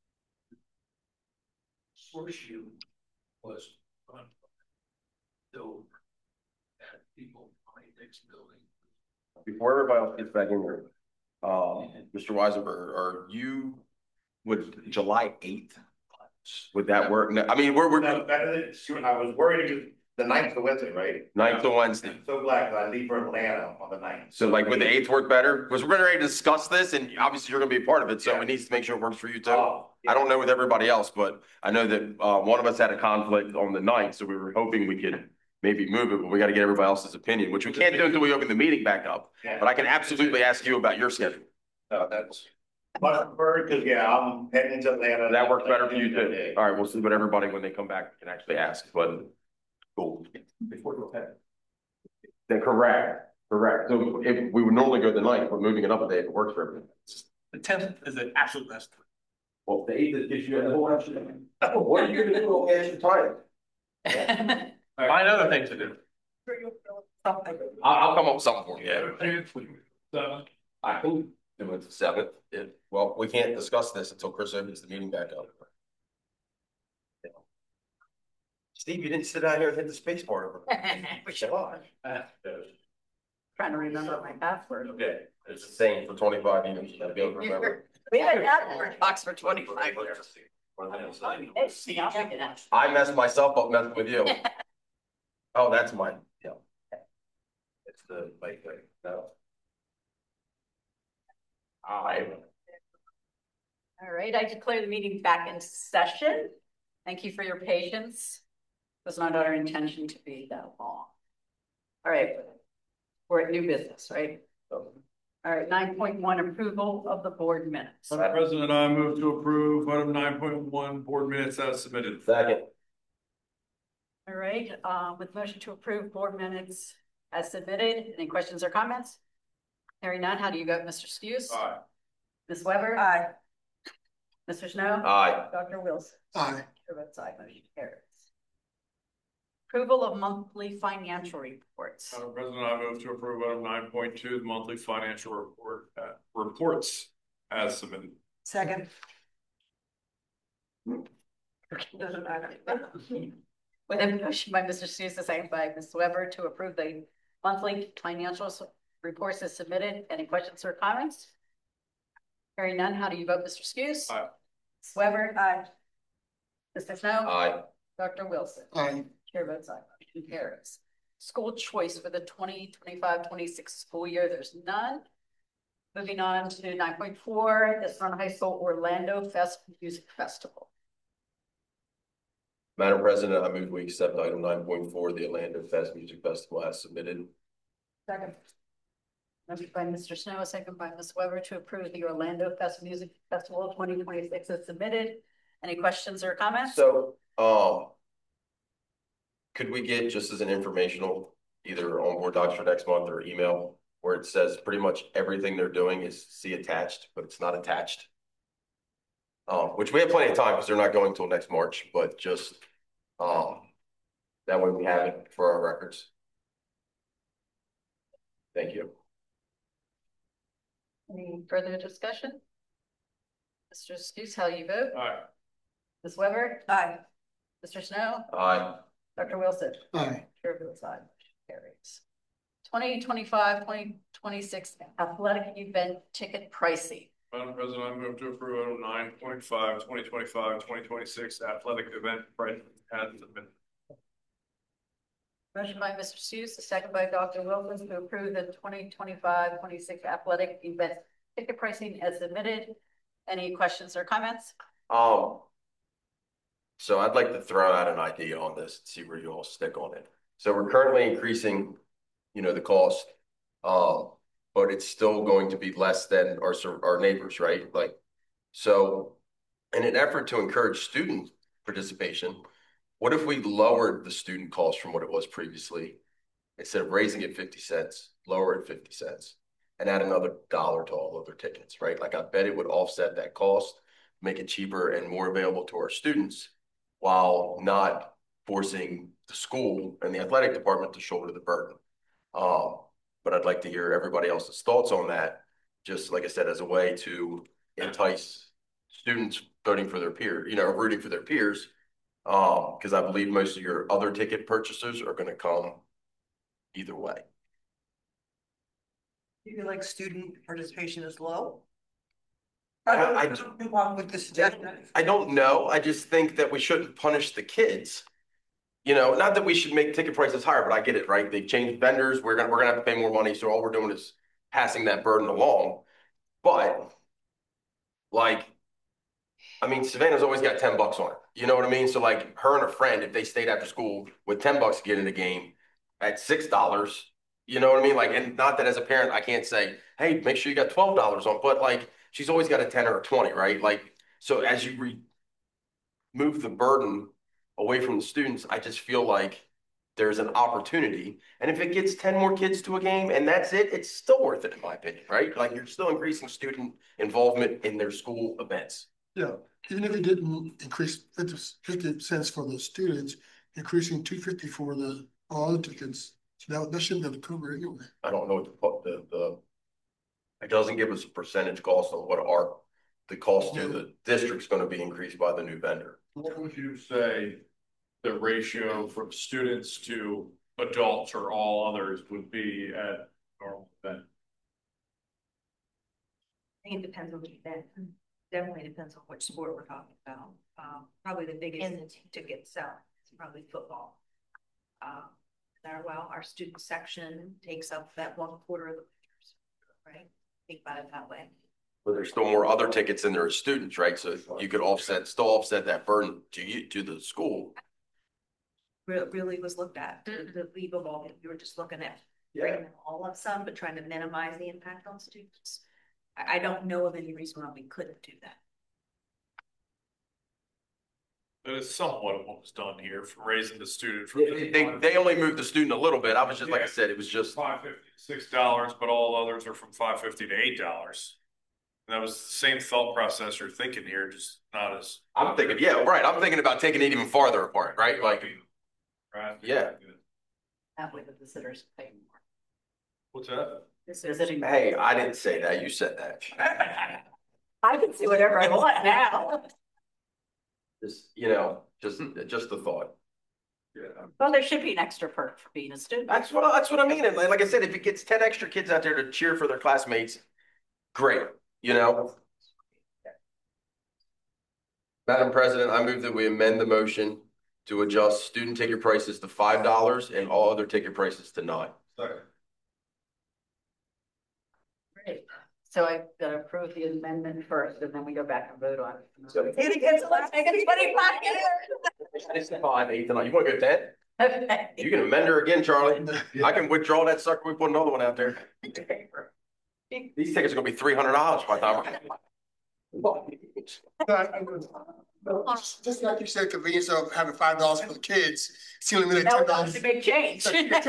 horseshoe was on Dover. That people behind next building. before everybody else gets back in here, um, Mister Weisenberg, are you, would July eighth? Would that work? No, I mean, we're, we're. No, better than, sure, I was worried because the ninth to Wednesday, right? Ninth to Wednesday. I'm so glad, 'cause I leave for Atlanta on the ninth. So like, would the eighth work better? Because we're ready to discuss this and obviously you're gonna be a part of it, so it needs to make sure it works for you too. Oh, I don't know with everybody else, but I know that, uh, one of us had a conflict on the ninth, so we were hoping we could maybe move it, but we gotta get everybody else's opinion, which we can't do until we open the meeting back up. Yeah. But I can absolutely ask you about your schedule. No, that's. But I prefer, cause yeah, I'm heading to Atlanta. That works better for you too. All right, we'll see what everybody, when they come back, can actually ask, but cool. Before you go ahead. Then correct, correct. So if we would normally go the ninth, but moving it up a day, if it works for everyone. The tenth is the absolute best. Well, the eighth gives you a whole extra. What are you gonna do with extra time? Find other things to do. I'll, I'll come up with something for you. So, I can do it the seventh. If, well, we can't discuss this until Chris opens the meeting back up. Steve, you didn't sit out here and hit the space bar over. We should have. Trying to remember my password. Okay, it's the same for twenty-five years. I'll be able to remember. We had that word box for twenty-five years. I messed myself up messing with you. Oh, that's mine. Yeah. It's the like thing. No. I. All right, I declare the meeting back in session. Thank you for your patience. It was not our intention to be that long. All right, we're at new business, right? All right, nine point one, approval of the board minutes. Madam President, I move to approve item nine point one, board minutes as submitted. Second. All right, um, with motion to approve board minutes as submitted. Any questions or comments? Hearing none, how do you vote, Mister Skuse? Aye. Miz Weber? Aye. Mister Snow? Aye. Doctor Wilson? Aye. Chair votes aye, motion carries. Approval of monthly financial reports. Madam President, I move to approve item nine point two, the monthly financial report, uh, reports as submitted. Second. Doesn't matter. With a motion by Mister Seuss, a second by Miz Weber to approve the monthly financial reports as submitted. Any questions or comments? Hearing none, how do you vote, Mister Seuss? Aye. Miz Weber? Aye. Mister Snow? Aye. Doctor Wilson? Aye. Chair votes aye, motion carries. School choice for the twenty twenty-five twenty-six school year, there's none. Moving on to nine point four, the Smyrna High School Orlando Fest Music Festival. Madam President, I move we accept item nine point four, the Orlando Fest Music Festival as submitted. Second. Motion by Mister Snow, a second by Miz Weber to approve the Orlando Fest Music Festival twenty twenty-six as submitted. Any questions or comments? So, um, could we get, just as an informational, either on board docs for next month or email, where it says pretty much everything they're doing is see attached, but it's not attached? Um, which we have plenty of time because they're not going till next March, but just, um, that way we have it for our records. Thank you. Any further discussion? Mister Skuse, how you vote? Aye. Miz Weber? Aye. Mister Snow? Aye. Doctor Wilson? Aye. Chair votes aye, motion carries. twenty twenty-five twenty twenty-six athletic event ticket pricing. Madam President, I move to approve item nine point five, twenty twenty-five, twenty twenty-six athletic event price as submitted. Motion by Mister Seuss, a second by Doctor Wilkins to approve the twenty twenty-five twenty-six athletic event ticket pricing as submitted. Any questions or comments? Um, so I'd like to throw out an idea on this and see where you all stick on it. So we're currently increasing, you know, the cost, um, but it's still going to be less than our, our neighbors, right? Like, so in an effort to encourage student participation, what if we lowered the student cost from what it was previously? Instead of raising it fifty cents, lower it fifty cents and add another dollar to all other tickets, right? Like I bet it would offset that cost, make it cheaper and more available to our students while not forcing the school and the athletic department to shoulder the burden. Um, but I'd like to hear everybody else's thoughts on that. Just like I said, as a way to entice students voting for their peer, you know, rooting for their peers. Um, because I believe most of your other ticket purchasers are going to come either way. You feel like student participation is low? I, I I, don't know with this agenda. I don't know. I just think that we shouldn't punish the kids. You know, not that we should make ticket prices higher, but I get it, right? They've changed vendors. We're gonna we're gonna have to pay more money. So all we're doing is passing that burden along. But like, I mean, Savannah's always got ten bucks on her. You know what I mean? So like her and her friend, if they stayed after school with ten bucks to get in the game at six dollars, you know what I mean? Like, and not that as a parent, I can't say, hey, make sure you got twelve dollars on, but like, she's always got a ten or a twenty, right? Like, so as you re move the burden away from the students, I just feel like there's an opportunity. And if it gets ten more kids to a game and that's it, it's still worth it in my opinion, right? Like you're still increasing student involvement in their school events. Yeah, even if it didn't increase fifty cents for the students, increasing two fifty for the all the tickets, so that, that shouldn't have to cover it anyway. I don't know what the, the, the, it doesn't give us a percentage cost on what our, the cost to the district's gonna be increased by the new vendor. What would you say the ratio from students to adults or all others would be at normal event? I think it depends on the event. Definitely depends on which sport we're talking about. Um, probably the biggest ticket sell is probably football. Um, there, well, our student section takes up that one quarter of the pictures, right? Think about it that way. But there's still more other tickets than there are students, right? So you could offset, still offset that burden to you, to the school. Re really was looked at to, to leave them all. We were just looking at bringing them all up some, but trying to minimize the impact on students. I, I don't know of any reason why we couldn't do that. That is somewhat of what was done here from raising the student. From They, they, they only moved the student a little bit. I was just, like I said, it was just five fifty to six dollars, but all others are from five fifty to eight dollars. And that was the same thought process you're thinking here, just not as. I'm thinking, yeah, right. I'm thinking about taking it even farther apart, right? Like, right. Yeah. That way the visitors pay more. What's that? Visiting. Hey, I didn't say that. You said that. I can see whatever I want now. Just, you know, just, just the thought. Yeah. Well, there should be an extra perk for being a student. That's what, that's what I mean. And like I said, if it gets ten extra kids out there to cheer for their classmates, great, you know? Madam President, I move that we amend the motion to adjust student ticket prices to five dollars and all other ticket prices to nine. Second. Great. So I gotta approve the amendment first, and then we go back and vote on it. So- It gets, let's make it twenty-five It's five, eight tonight. You want to go ten? Okay. You can amend her again, Charlie. I can withdraw that sucker. We put another one out there. These tickets are gonna be three hundred dollars by the time. Just like you said, convenience of having five dollars for the kids, it's only minute ten That dollars. was a big change.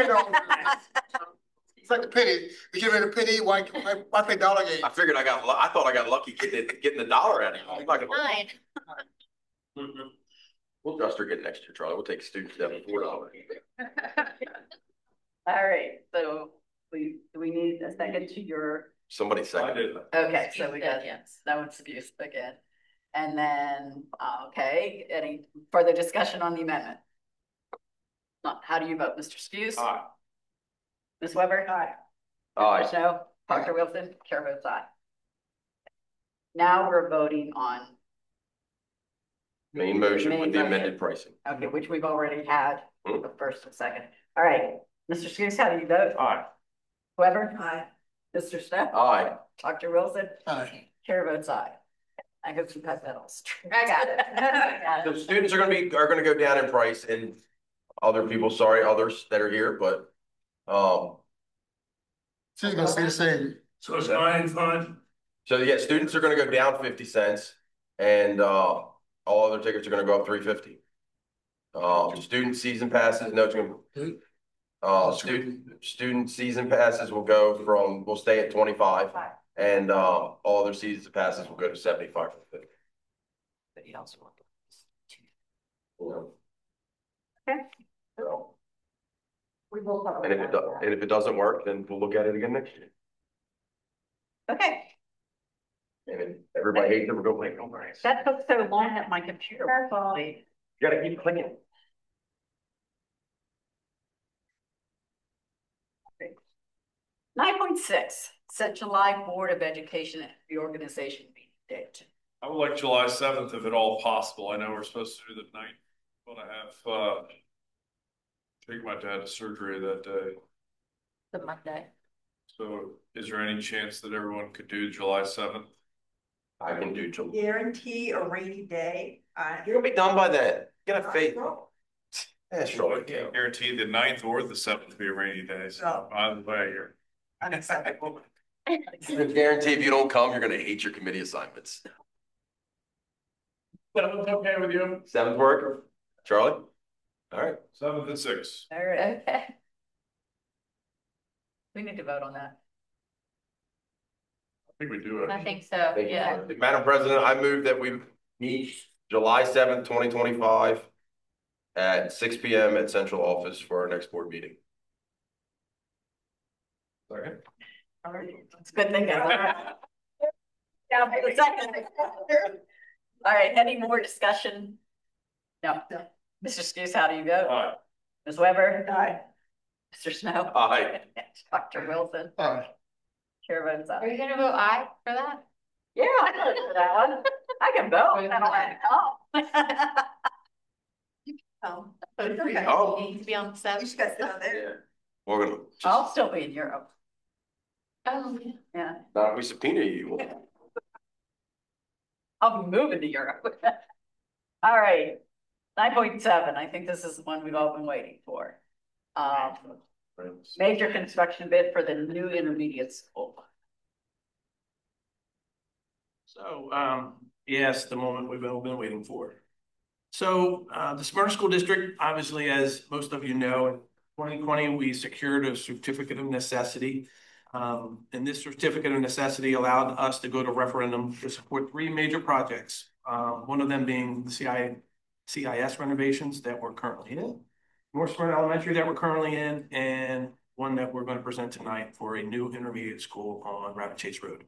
It's like a penny. We give it a penny. Why, why, why pay dollar game? I figured I got, I thought I got lucky getting it, getting the dollar out of it. I'm not gonna- Fine. We'll just her get next year, Charlie. We'll take students down to four dollars. All right, so we, do we need a second to your, Somebody seconded it. okay, so we got, Yes. that one's abuse again. And then, uh, okay, any further discussion on the amendment? Not, how do you vote, Mister Skews? Aye. Miz Weber? Aye. Aye. No, Doctor Wilson, chair votes aye. Now we're voting on, Main motion Main with the motion. amended pricing. okay, which we've already had, Hmm. the first and second. All right, Mister Skuse, how do you vote? Aye. Weber? Aye. Mister Snow? Aye. Doctor Wilson? Aye. Chair votes aye. I hope you got that all straight. I got it. I got it. The students are gonna be, are gonna go down in price, and other people, sorry, others that are here, but, um. She's gonna say the same. So it's nine fund. So yeah, students are gonna go down fifty cents, and, uh, all other tickets are gonna go up three fifty. Um, student season passes, no, it's gonna, uh, student, student season passes will go from, will stay at twenty-five, and, uh, all other season passes will go to seventy-five for fifty. Anybody else want? Okay. So. We will. And if it does, and if it doesn't work, then we'll look at it again next year. Okay. And if everybody hates it, we're going, like, no worries. That took so long that my computer was late. You gotta keep clicking. Nine point six, set July Board of Education reorganization meeting date. I would like July seventh if at all possible. I know we're supposed to do the ninth, but I have, uh, take my dad to surgery that day. The Monday. So is there any chance that everyone could do July seventh? I can do July. Guarantee a rainy day. You're gonna be done by then. Get a faith. Yeah, sure. I can't guarantee the ninth or the seventh be a rainy day, so either way, you're. Unacceptable. I can guarantee if you don't come, you're gonna hate your committee assignments. Seventh okay with you? Seventh work, Charlie? All right. Seventh and sixth. All right. Okay. We need to vote on that. I think we do it. I think so, Thank you. yeah. Madam President, I move that we meet July seventh, twenty twenty-five at six P M at central office for our next board meeting. Second. All right. It's a good thing. Yeah, for the second. All right, any more discussion? No. Mister Skuse, how do you vote? Aye. Miz Weber? Aye. Mister Snow? Aye. Doctor Wilson? Aye. Chair votes Are aye. you gonna vote aye for that? Yeah, I can vote for that one. I can vote. I don't have to come. Oh, Okay. Oh. You need to be on the you seventh. just got to sit on there. Yeah. We're gonna, I'll still be in Europe. Oh, yeah. Yeah, not if we subpoena you. I'll be moving to Europe. All right, nine point seven, I think this is the one we've all been waiting for. Um, major construction bid for the new intermediate school. So, um, yes, the moment we've all been waiting for. So, uh, the Smyrna School District, obviously, as most of you know, in twenty twenty, we secured a certificate of necessity. Um, and this certificate of necessity allowed us to go to referendum to support three major projects. Um, one of them being the C I, C I S renovations that we're currently in, North Smyrna Elementary that we're currently in, and one that we're going to present tonight for a new intermediate school on Rabbit Chase Road.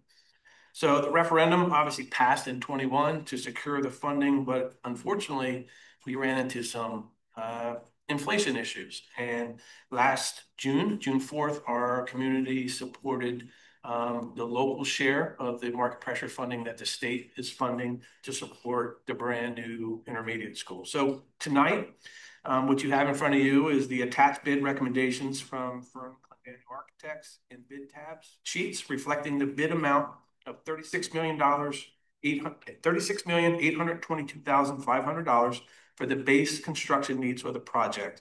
So the referendum obviously passed in twenty-one to secure the funding, but unfortunately, we ran into some uh, inflation issues. And last June, June fourth, our community supported um, the local share of the market pressure funding that the state is funding to support the brand new intermediate school. So tonight, um, what you have in front of you is the attached bid recommendations from Fern Architects and bid tabs sheets reflecting the bid amount of thirty-six million dollars, thirty-six million eight hundred twenty-two thousand five hundred dollars for the base construction needs of the project.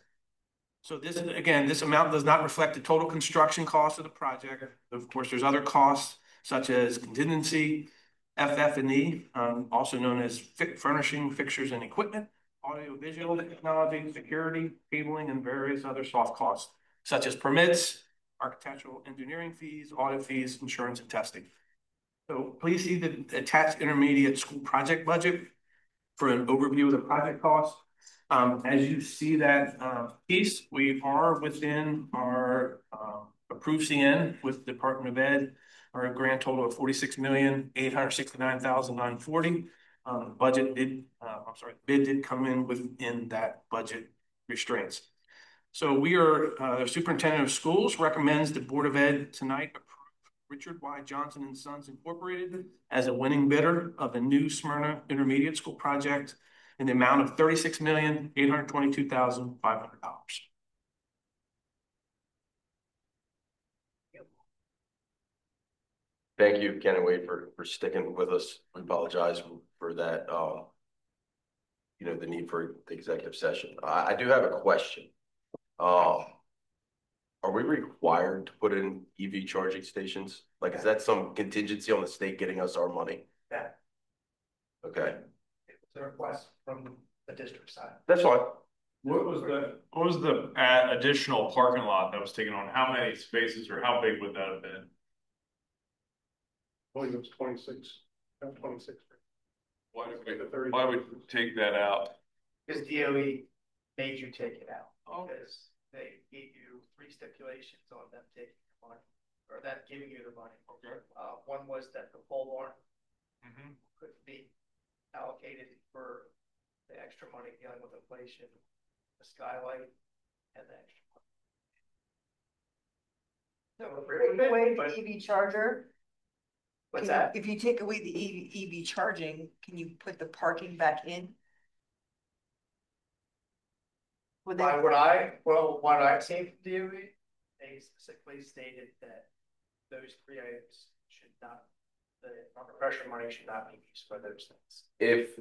So this, again, this amount does not reflect the total construction cost of the project. Of course, there's other costs such as contingency, F F and E, um, also known as furnishing, fixtures and equipment, audio-visual technology, security, cabling, and various other soft costs such as permits, architectural engineering fees, audit fees, insurance, and testing. So please see the attached intermediate school project budget for an overview of the project costs. Um, as you see that uh, piece, we are within our uh, approved C N with the Department of Ed, our grand total of forty-six million eight hundred sixty-nine thousand nine hundred forty. Um, budget did, uh, I'm sorry, bid did come in within that budget restraints. So we are, uh, the superintendent of schools recommends the Board of Ed tonight approve Richard Y. Johnson and Sons Incorporated as a winning bidder of the new Smyrna Intermediate School project in the amount of thirty-six million eight hundred twenty-two thousand five hundred dollars. thank you, Ken and Wade, for, for sticking with us. We apologize for that, um, you know, the need for the executive session. I, I do have a question. Um, are we required to put in E V charging stations? Like, is that some contingency on the state getting us our money? Yeah. Okay, It's a request from the district side. that's fine. What was the, what was the uh, additional parking lot that was taken on? How many spaces or how big would that have been? I believe it was twenty-six, twenty-six. Why would we, why would we take that out? Because D O E made you take it out. Because they gave you three stipulations on them taking the money, or that giving you the money. Okay. Uh, one was that the pole barn Mm-hmm. could be allocated for the extra money dealing with inflation, the skylight, and the extra money. So Take away the E V charger. What's Can you- that? If you take away the E V, E V charging, can you put the parking back in? Would By they- what I, well, what I've seen from D O E, they specifically stated that those three items should not, the market pressure money should not be used for those things. If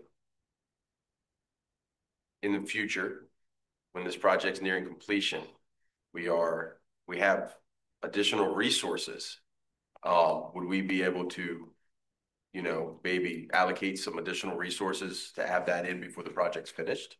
in the future, when this project's nearing completion, we are, we have additional resources, um, would we be able to, you know, maybe allocate some additional resources to have that in before the project's finished?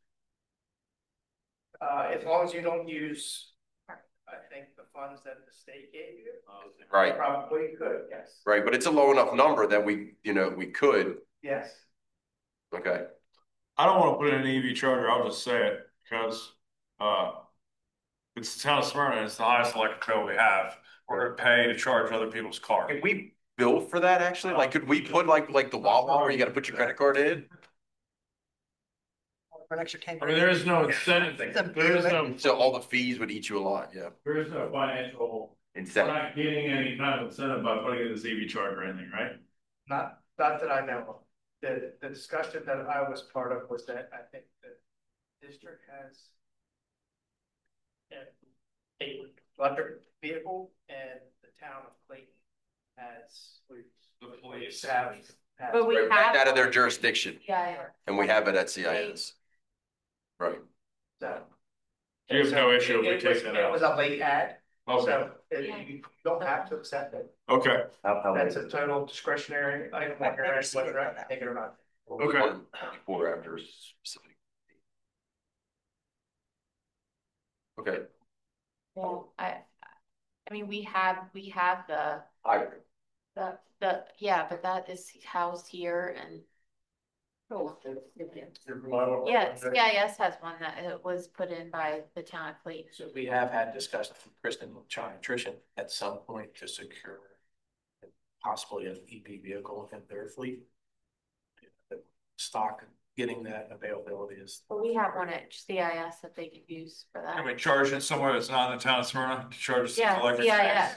Uh, as long as you don't use, I think, the funds that the state gave you. Right. Probably could, yes. Right, but it's a low enough number that we, you know, we could, Yes. okay. I don't want to put in an E V charger, I'll just say it, because, uh, it's the town of Smyrna, it's the highest electric bill we have. We're gonna pay to charge other people's cars. Can we bill for that actually? Like, could we put like, like the Wawa where you gotta put your credit card in? For an extra ten. I mean, there is no incentive, there is no, So all the fees would eat you alive, yeah. there is no financial, we're Incentive. not getting any kind of incentive by putting in this E V charger or anything, right? Not, not that I know of. The, the discussion that I was part of was that I think the district has a electric vehicle and the town of Clayton has. The police. Have. has- But we have- Out of their jurisdiction, Yeah. and we have it at C I S. Right. So. You have no issue if we It take was- that It out? was a late ad, Okay, so it- you don't have to accept it. okay, That's a total discretionary item on your end, whether I take it or not. okay. Before or after specific. Okay, Well, I, I mean, we have, we have the, I agree. the, the, yeah, but that is housed here and. Yeah, C I S has one that it was put in by the town of Clayton. So we have had discussions with Kristen with China Nutrition at some point to secure possibly an E V vehicle in their fleet. Stock, getting that availability is. But we have one at C I S that they could use for that. Can we charge it somewhere that's not in the town of Smyrna, to charge us Yeah, electric? C I S.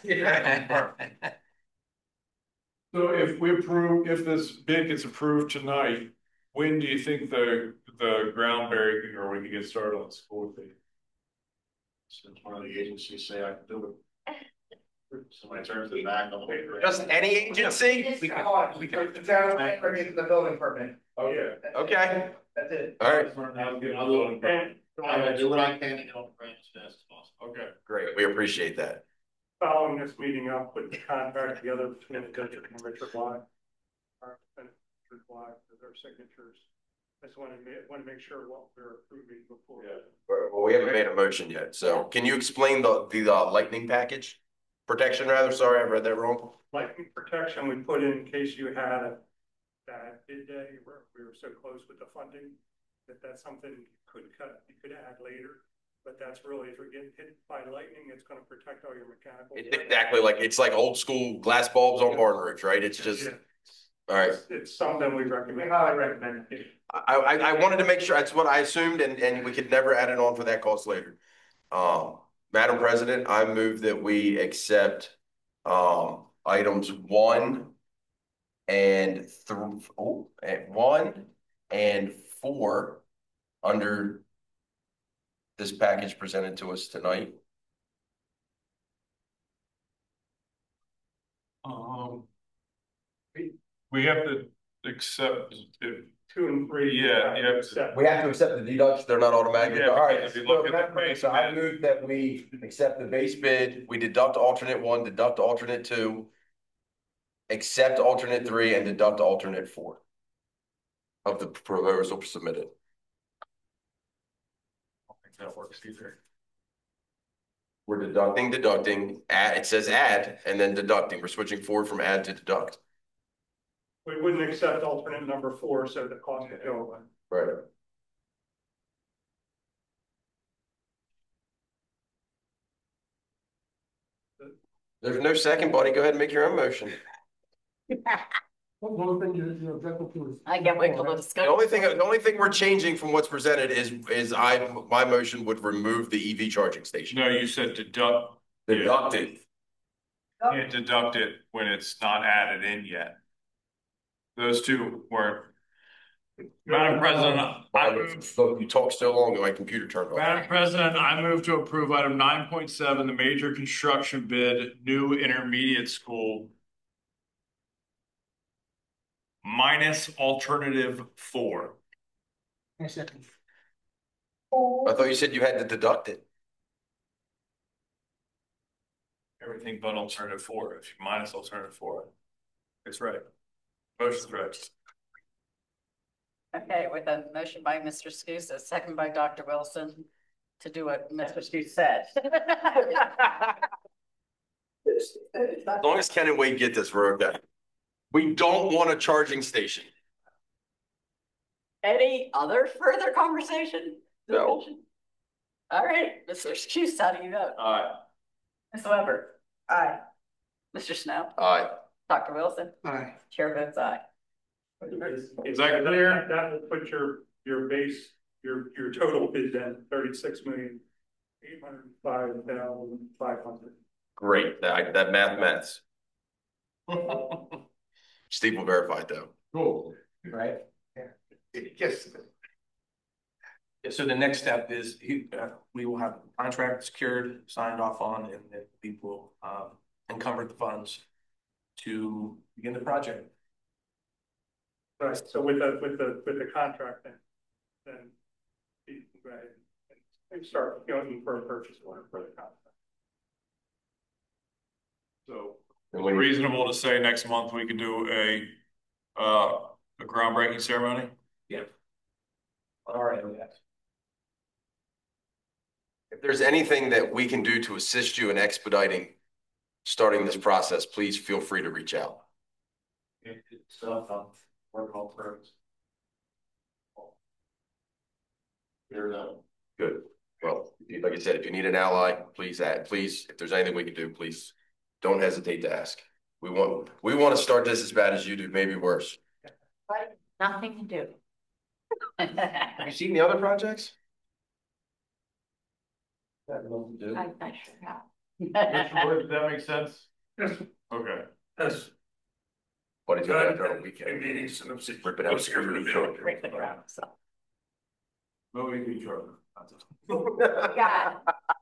So if we approve, if this bid gets approved tonight, when do you think the, the ground breaking or we can get started on the school fee? Since one of the agencies say I can do it. Somebody turns it back on the paper. Just any agency? We can, we can, the town will bring it to the building permit. Oh, yeah. Okay, That's it. all right, I'll get a little. I'm gonna do what I can to get on the grant as fast as possible. Okay. great, we appreciate that. Following this meeting up, put the contract together between the district and Richard Bly. Our, and Richard Bly, with their signatures. I just wanted to, ma- want to make sure what we're approving before. Well, we haven't made a motion yet, so can you explain the, the uh, lightning package? Protection rather, sorry, I read that wrong. Lightning protection we put in in case you had a, that bid day where we were so close with the funding, that that's something you could cut, you could add later. But that's really, if you're getting hit by lightning, it's gonna protect all your mechanical. It's exactly like, it's like old school glass bulbs on barn roofs, right? It's just, Yeah. all right. It's- It's something we recommend. We highly recommend it. I, I, I wanted to make sure, that's what I assumed, and, and we could never add it on for that cost later. Um, Madam President, I move that we accept, um, items one and through, oh, and one and four under this package presented to us tonight. Um, We have to accept it. Two and three. Yeah, you have to. We have to accept the deductions, they're not automatically, Yeah, all right. because if you look at the base So I bid- move that we accept the base bid, we deduct alternate one, deduct alternate two. Accept alternate three and deduct alternate four. Of the proposal submitted. I don't think that works either. We're deducting, deducting, add, it says add, and then deducting, we're switching forward from add to deduct. We wouldn't accept alternate number four, so the cost would go away. Right. There's no second, buddy. Go ahead and make your own motion. One thing you, you object to is. I can't wait for the The discussion. only thing, the only thing we're changing from what's presented is, is I, my motion would remove the E V charging station. No, you said deduct. Deducting. Can't deduct it when it's not added in yet. Those two weren't. Madam President, I move, Look, you talk so long, my computer turned off. Madam President, I move to approve item nine point seven, the major construction bid, new intermediate school. Minus alternative four. I second. I thought you said you had to deduct it. Everything but alternative four, if you minus alternative four. It's right. Motion's right. Okay, with a motion by Mister Skuse, a second by Doctor Wilson to do what Mister Skuse said. As long as Ken and Wade get this, we're okay. We don't want a charging station. Any other further conversation? No. Discussion? All right, Mister Skuse, how do you vote? Aye. Miz Weber? Aye. Mister Snow? Aye. Doctor Wilson? Aye. Chair votes aye. Is that clear? That will put your, your base, your, your total bid then thirty-six million, eight hundred five thousand, five hundred. Great, that, that math maths. Steve will verify it though. Cool. Right? Yes. Yeah, so the next step is he, uh, we will have the contract secured, signed off on, and then we will um, encumber the funds to begin the project. Right, so with the, with the, with the contract then, then you can go ahead and start going for a purchase order for the contract. So reasonable to say next month we can do a, uh, a groundbreaking ceremony? Yeah. All right, yes. If there's anything that we can do to assist you in expediting starting this process, please feel free to reach out. It's, uh, work all pros. You're done. Good. Well, like I said, if you need an ally, please add, please, if there's anything we can do, please don't hesitate to ask. We want, we want to start this as bad as you do, maybe worse. Nothing to do. Have you seen the other projects? I, I sure have. Does that make sense? Yes. Okay. Yes. What is it after a weekend? Meetings and I'm sitting. Rip it out. Break the ground, so. Moving each other. God.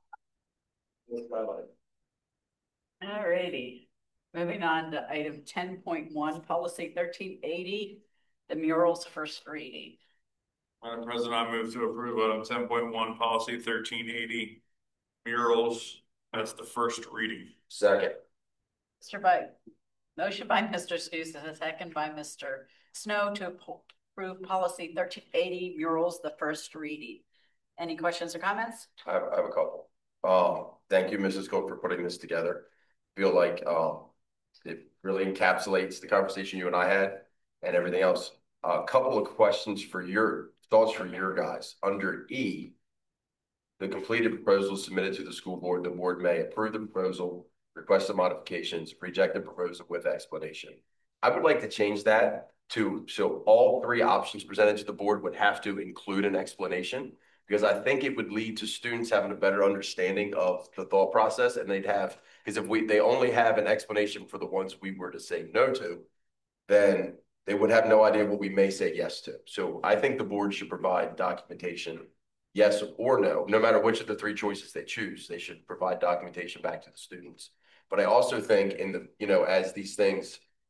Alrighty, moving on to item ten point one, policy thirteen eighty, the murals first reading. Madam President, I move to approve item ten point one, policy thirteen eighty, murals. That's the first reading. Second. Mister By, motion by Mister Skuse and a second by Mister Snow to approve policy thirteen eighty murals, the first reading. Any questions or comments? I have, I have a couple. Um, thank you, Missus Cook, for putting this together. Feel like um, it really encapsulates the conversation you and I had and everything else. A couple of questions for your thoughts for your guys. Under E, the completed proposal submitted to the school board, the board may approve the proposal, request the modifications, reject the proposal with explanation. I would like to change that to, so all three options presented to the board would have to include an explanation, because I think it would lead to students having a better understanding of the thought process, and they'd have, because if we, they only have an explanation for the ones we were to say no to, then they would have no idea what we may say yes to. So I think the board should provide documentation, yes or no, no matter which of the three choices they choose, they should provide documentation back to the students. But I also think in the, you know, as these things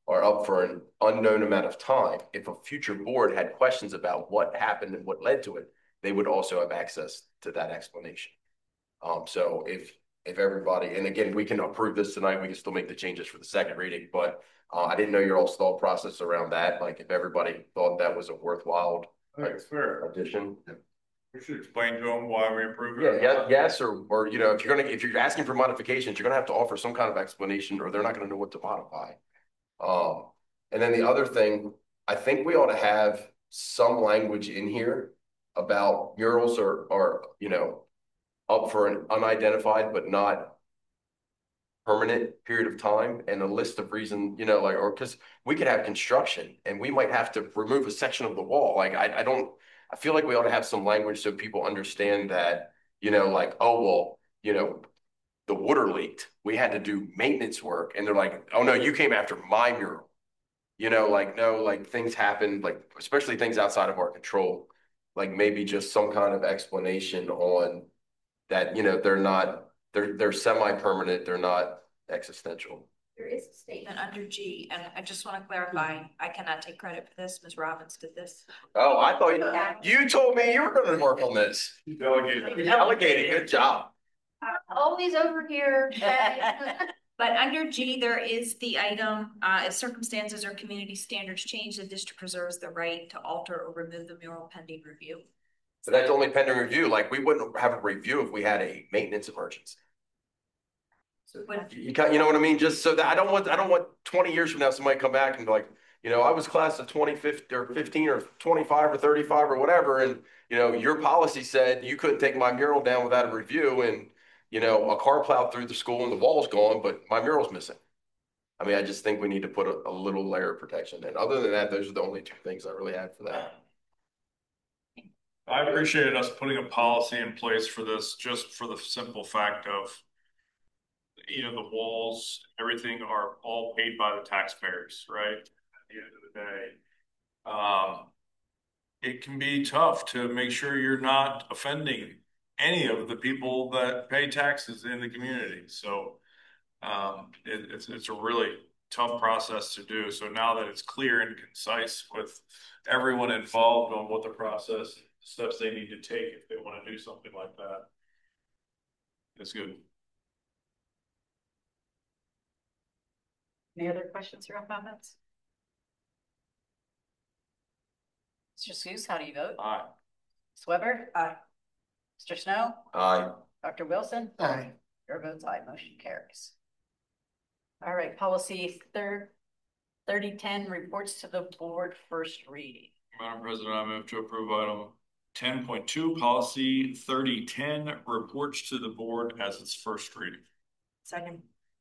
are up for an unknown amount of time, if a future board had questions about what happened and what led to it, they would also have access to that explanation. Um, so if if everybody, and again, we can approve this tonight, we can still make the changes for the second reading, but uh, I didn't know your all's thought process around that. Like if everybody thought that was a worthwhile I think it's fair. addition. We should explain to them why we approve Yeah, it. yeah, yes, or, or, you know, if you're gonna, if you're asking for modifications, you're gonna have to offer some kind of explanation or they're not gonna know what to modify. Um, and then the other thing, I think we ought to have some language in here about murals are, are, you know, up for an unidentified but not permanent period of time, and a list of reason, you know, like, or because we could have construction and we might have to remove a section of the wall. Like, I, I don't, I feel like we ought to have some language so people understand that, you know, like, oh, well, you know, the water leaked. We had to do maintenance work. And they're like, oh, no, you came after my mural. You know, like, no, like things happen, like, especially things outside of our control. Like maybe just some kind of explanation on that, you know, they're not, they're, they're semi-permanent, they're not existential. There is a statement under G, and I just want to clarify, I cannot take credit for this. Miz Robbins did this. Oh, I thought you, you told me you were going to work on this. You delegated. You delegated, good job. Always over here. But under G, there is the item, uh, if circumstances or community standards change, the district preserves the right to alter or remove the mural pending review. But that's only pending review. Like we wouldn't have a review if we had a maintenance emergency. So you got, you know what I mean? Just so that I don't want, I don't want twenty years from now, somebody come back and be like, you know, I was class of twenty, fifty or fifteen or twenty-five or thirty-five or whatever. And, you know, your policy said you couldn't take my mural down without a review. And, you know, a car plowed through the school and the wall's gone, but my mural's missing. I mean, I just think we need to put a, a little layer of protection. And other than that, those are the only two things I really had for that. I appreciated us putting a policy in place for this, just for the simple fact of, you know, the walls, everything are all paid by the taxpayers, right? At the end of the day. Um, it can be tough to make sure you're not offending any of the people that pay taxes in the community. So um, it, it's, it's a really tough process to do. So now that it's clear and concise with everyone involved on what the process, steps they need to take if they want to do something like that, it's good. Any other questions or comments? Mister Seuss, how do you vote? Aye. Miz Weber? Aye. Mister Snow? Aye. Doctor Wilson? Aye. Your vote's aye, motion carries. All right, policy third, thirty ten reports to the board, first reading. Madam President, I move to approve item ten point two, policy thirty ten, reports to the board as its first reading. Second.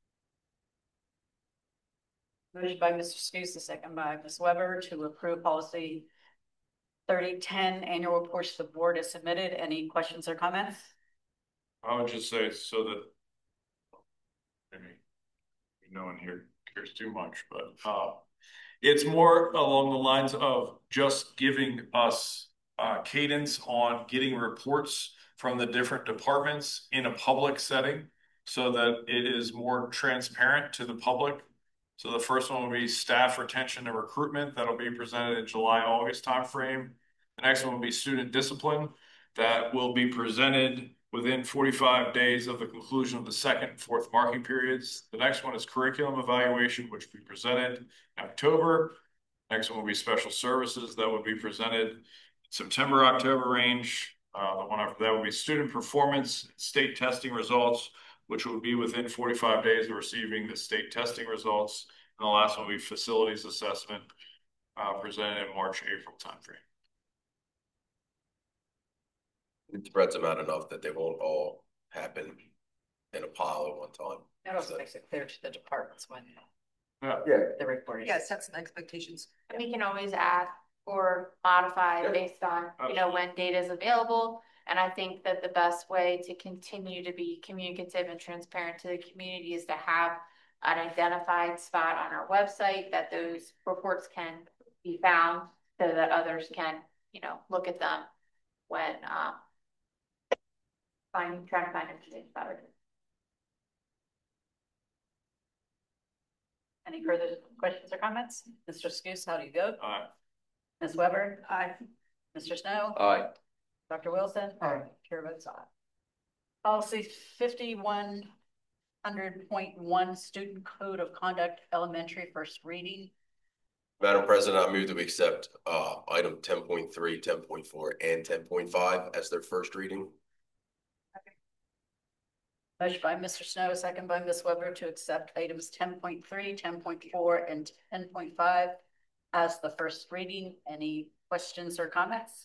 Motion by Mister Seuss, the second by Miz Weber to approve policy thirty ten, annual reports to the board as submitted. Any questions or comments? I would just say so that maybe no one here cares too much, but uh, it's more along the lines of just giving us uh, cadence on getting reports from the different departments in a public setting so that it is more transparent to the public. So the first one will be staff retention and recruitment. That'll be presented in July, August timeframe. The next one will be student discipline. That will be presented within forty-five days of the conclusion of the second and fourth marking periods. The next one is curriculum evaluation, which will be presented in October. Next one will be special services. That would be presented September, October range. Uh, the one after that will be student performance, state testing results, which will be within forty-five days of receiving the state testing results. And the last one will be facilities assessment, uh, presented in March, April timeframe. It spreads them out enough that they won't all happen in a pile at one time. That also makes it clear to the departments when yeah. the report is. Yeah, set some expectations. We can always add or modify Yep. based on, you know, when data is available. And I think that the best way to continue to be communicative and transparent to the community is to have an identified spot on our website that those reports can be found so that others can, you know, look at them when um, finding, trying to find information about it. Any further questions or comments? Mister Skuse, how do you vote? Aye. Miz Weber? Aye. Mister Snow? Aye. Doctor Wilson? Aye. Chair votes aye. Policy fifty-one hundred point one, Student Code of Conduct, Elementary, first reading. Madam President, I move that we accept uh item ten point three, ten point four, and ten point five as their first reading. Motion by Mister Snow, second by Miz Weber to accept items ten point three, ten point four, and ten point five as the first reading. Any questions or comments?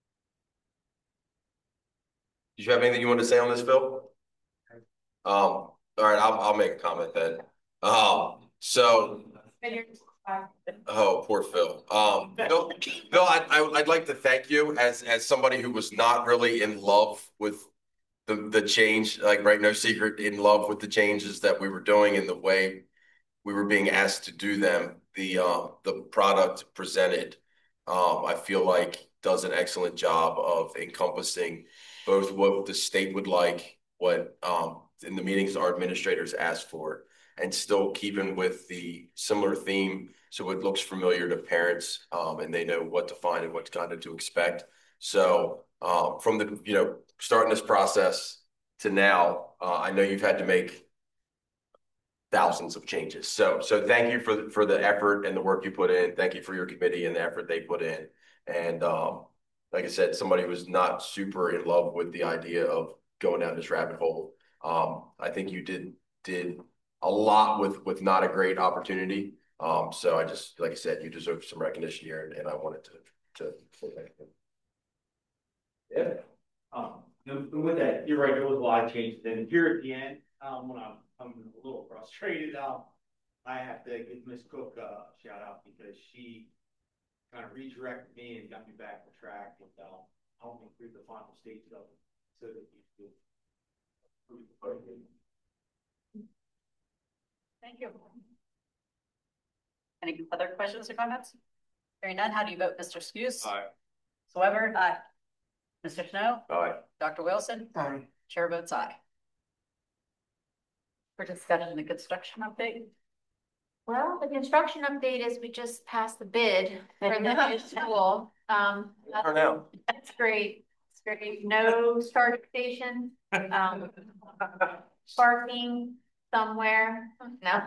Did you have anything you want to say on this, Phil? Um, all right, I'll, I'll make a comment then. Um, so, oh, poor Phil. Um, Phil, Phil I, I, I'd like to thank you as, as somebody who was not really in love with the, the change, like, right, no secret, in love with the changes that we were doing and the way we were being asked to do them. The, um, the product presented, um, I feel like does an excellent job of encompassing both what the state would like, what um, in the meetings our administrators asked for, and still keeping with the similar theme so it looks familiar to parents um, and they know what to find and what kind of to expect. So um, from the, you know, starting this process to now, uh, I know you've had to make thousands of changes. So so thank you for, for the effort and the work you put in. Thank you for your committee and the effort they put in. And um, like I said, somebody who was not super in love with the idea of going down this rabbit hole. Um, I think you did did a lot with with not a great opportunity. Um, so I just, like I said, you deserve some recognition here, and, and I wanted to to say thank you. Yeah. Um, and with that, you're right. There was a lot of changes. And here at the end, um, when I'm I'm a little frustrated, um, I have to give Miss Cook a shout out because she kind of redirected me and got me back on track and um, helped me through the final stages of it so that you could improve the program. Thank you. Any other questions or comments? Hearing none, how do you vote, Mister Skuse? Aye. Miz Weber? Aye. Mister Snow? Aye. Doctor Wilson? Aye. Chair votes aye. For discussion, the construction update. Well, the construction update is we just passed the bid for the new school. Um, For now. that's great. It's great. No charge station, um, parking somewhere. No.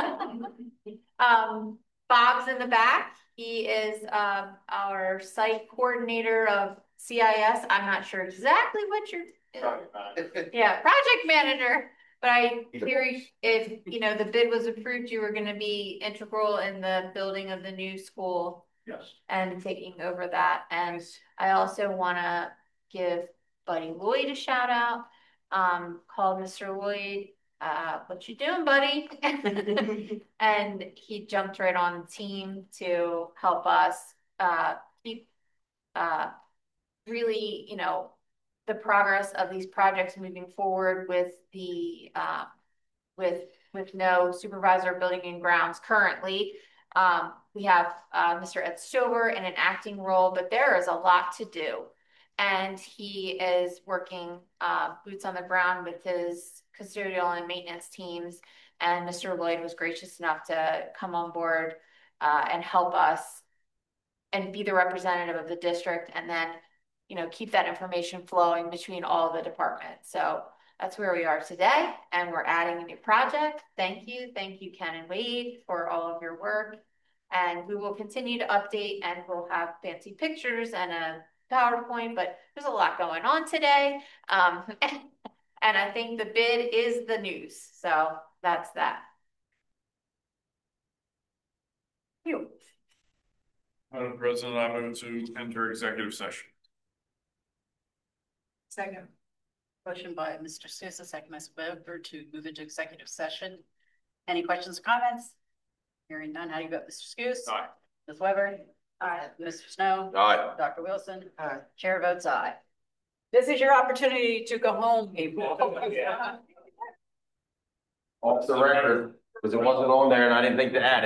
um, Bob's in the back. He is uh, our site coordinator of C I S. I'm not sure exactly what you're. Yeah, project manager. But I hear if, you know, the bid was approved, you were going to be integral in the building of the new school. Yes. And taking over that. And I also want to give Buddy Lloyd a shout out. Um, called Mister Lloyd, uh, what you doing, buddy? And he jumped right on the team to help us uh, keep uh, really, you know, the progress of these projects moving forward with the uh, with with no supervisor of building and grounds currently. Um, we have uh, Mister Ed Stover in an acting role, but there is a lot to do. And he is working uh, boots on the ground with his custodial and maintenance teams. And Mister Lloyd was gracious enough to come on board uh, and help us and be the representative of the district, and then, you know, keep that information flowing between all the departments. So that's where we are today, and we're adding a new project. Thank you. Thank you, Ken and Wade, for all of your work. And we will continue to update, and we'll have fancy pictures and a PowerPoint, but there's a lot going on today. Um, and I think the bid is the news. So that's that. You. Madam President, I move to enter executive session. Second. Motion by Mister Sousa, second by Miz Weber to move into executive session. Any questions or comments? Hearing none, how do you vote, Mister Skuse? Aye. Miz Weber? Aye. Mister Snow? Aye. Doctor Wilson? Aye. Chair votes aye. This is your opportunity to go home, people. Off the record, because it wasn't on there and I didn't think to add it.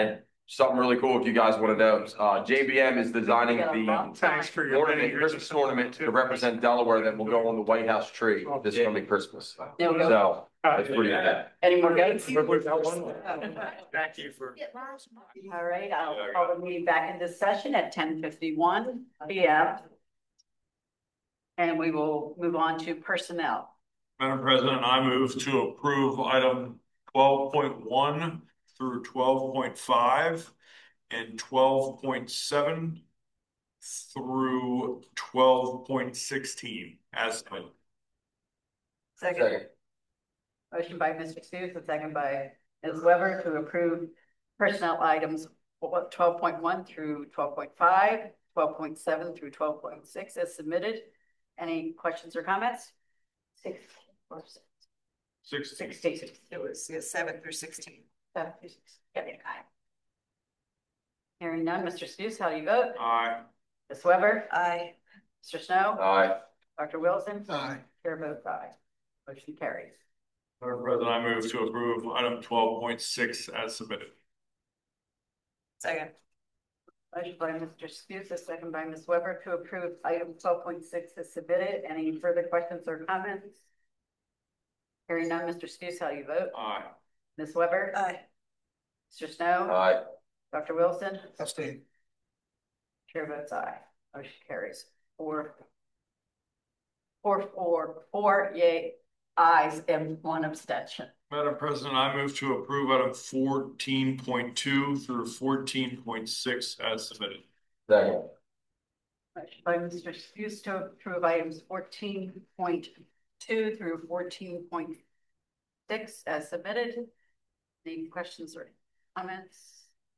something really cool if you guys want to know. Uh, J B M is designing the Thanks for your many ornament, years of Christmas support, ornament too. to represent Delaware that will go on the White House tree this coming Christmas. There we go. So that's pretty good. Any more votes? Thank you for. All right, I'll call the meeting back into session at ten fifty-one P M. And we will move on to personnel. Madam President, I move to approve item twelve point one through twelve point five and twelve point seven through twelve point sixteen as submitted. Second. Motion by Mister Stevens, and second by Miz Weber to approve personnel items twelve point one through twelve point five, twelve point seven through twelve point six as submitted. Any questions or comments? Six or six? Sixteen. Sixteen. It was yeah, seven through sixteen. Seven through six. Yeah, yeah. Hearing none, Mister Stevens, how do you vote? Aye. Miz Weber? Aye. Mister Snow? Aye. Doctor Wilson? Aye. Chair votes aye. Motion carries. Madam President, I move to approve item twelve point six as submitted. Second. Motion by Mister Stevens, a second by Miz Weber to approve item twelve point six as submitted. Any further questions or comments? Hearing none, Mister Stevens, how do you vote? Aye. Miz Weber? Aye. Mister Snow? Aye. Doctor Wilson? Abstain. Chair votes aye. Motion carries. Four, four, four, four yay ayes and one abstention. Madam President, I move to approve item fourteen point two through fourteen point six as submitted. Second. Motion by Mister Stevens to approve items fourteen point two through fourteen point six as submitted. Any questions or comments?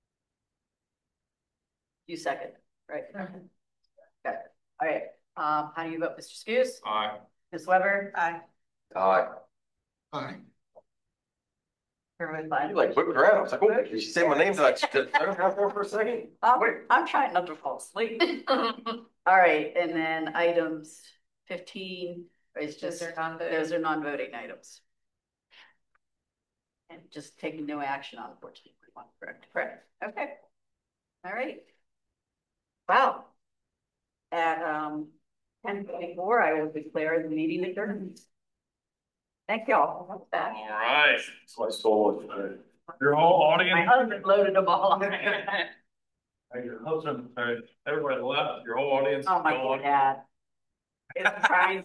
You second, right? Okay. All right. Um, how do you vote, Mister Stevens? Aye. Miz Weber? Aye. Aye. Aye. Everyone fine? You like whipped around. I was like, oh, did you say my name? Did I just did I have there for a second? Um, I'm trying not to fall asleep. All right, and then items fifteen is just, Those are non-voting. those are non-voting items. And just taking no action on fourteen point one, correct? Correct. Okay. All right. Wow. At um ten twenty-four, I will declare the meeting adjourned. Thank y'all. All right. That's my soul. Your whole My audience. husband loaded them all on. Your husband, uh, everybody left. Your whole audience. Oh my gone. God. It's trying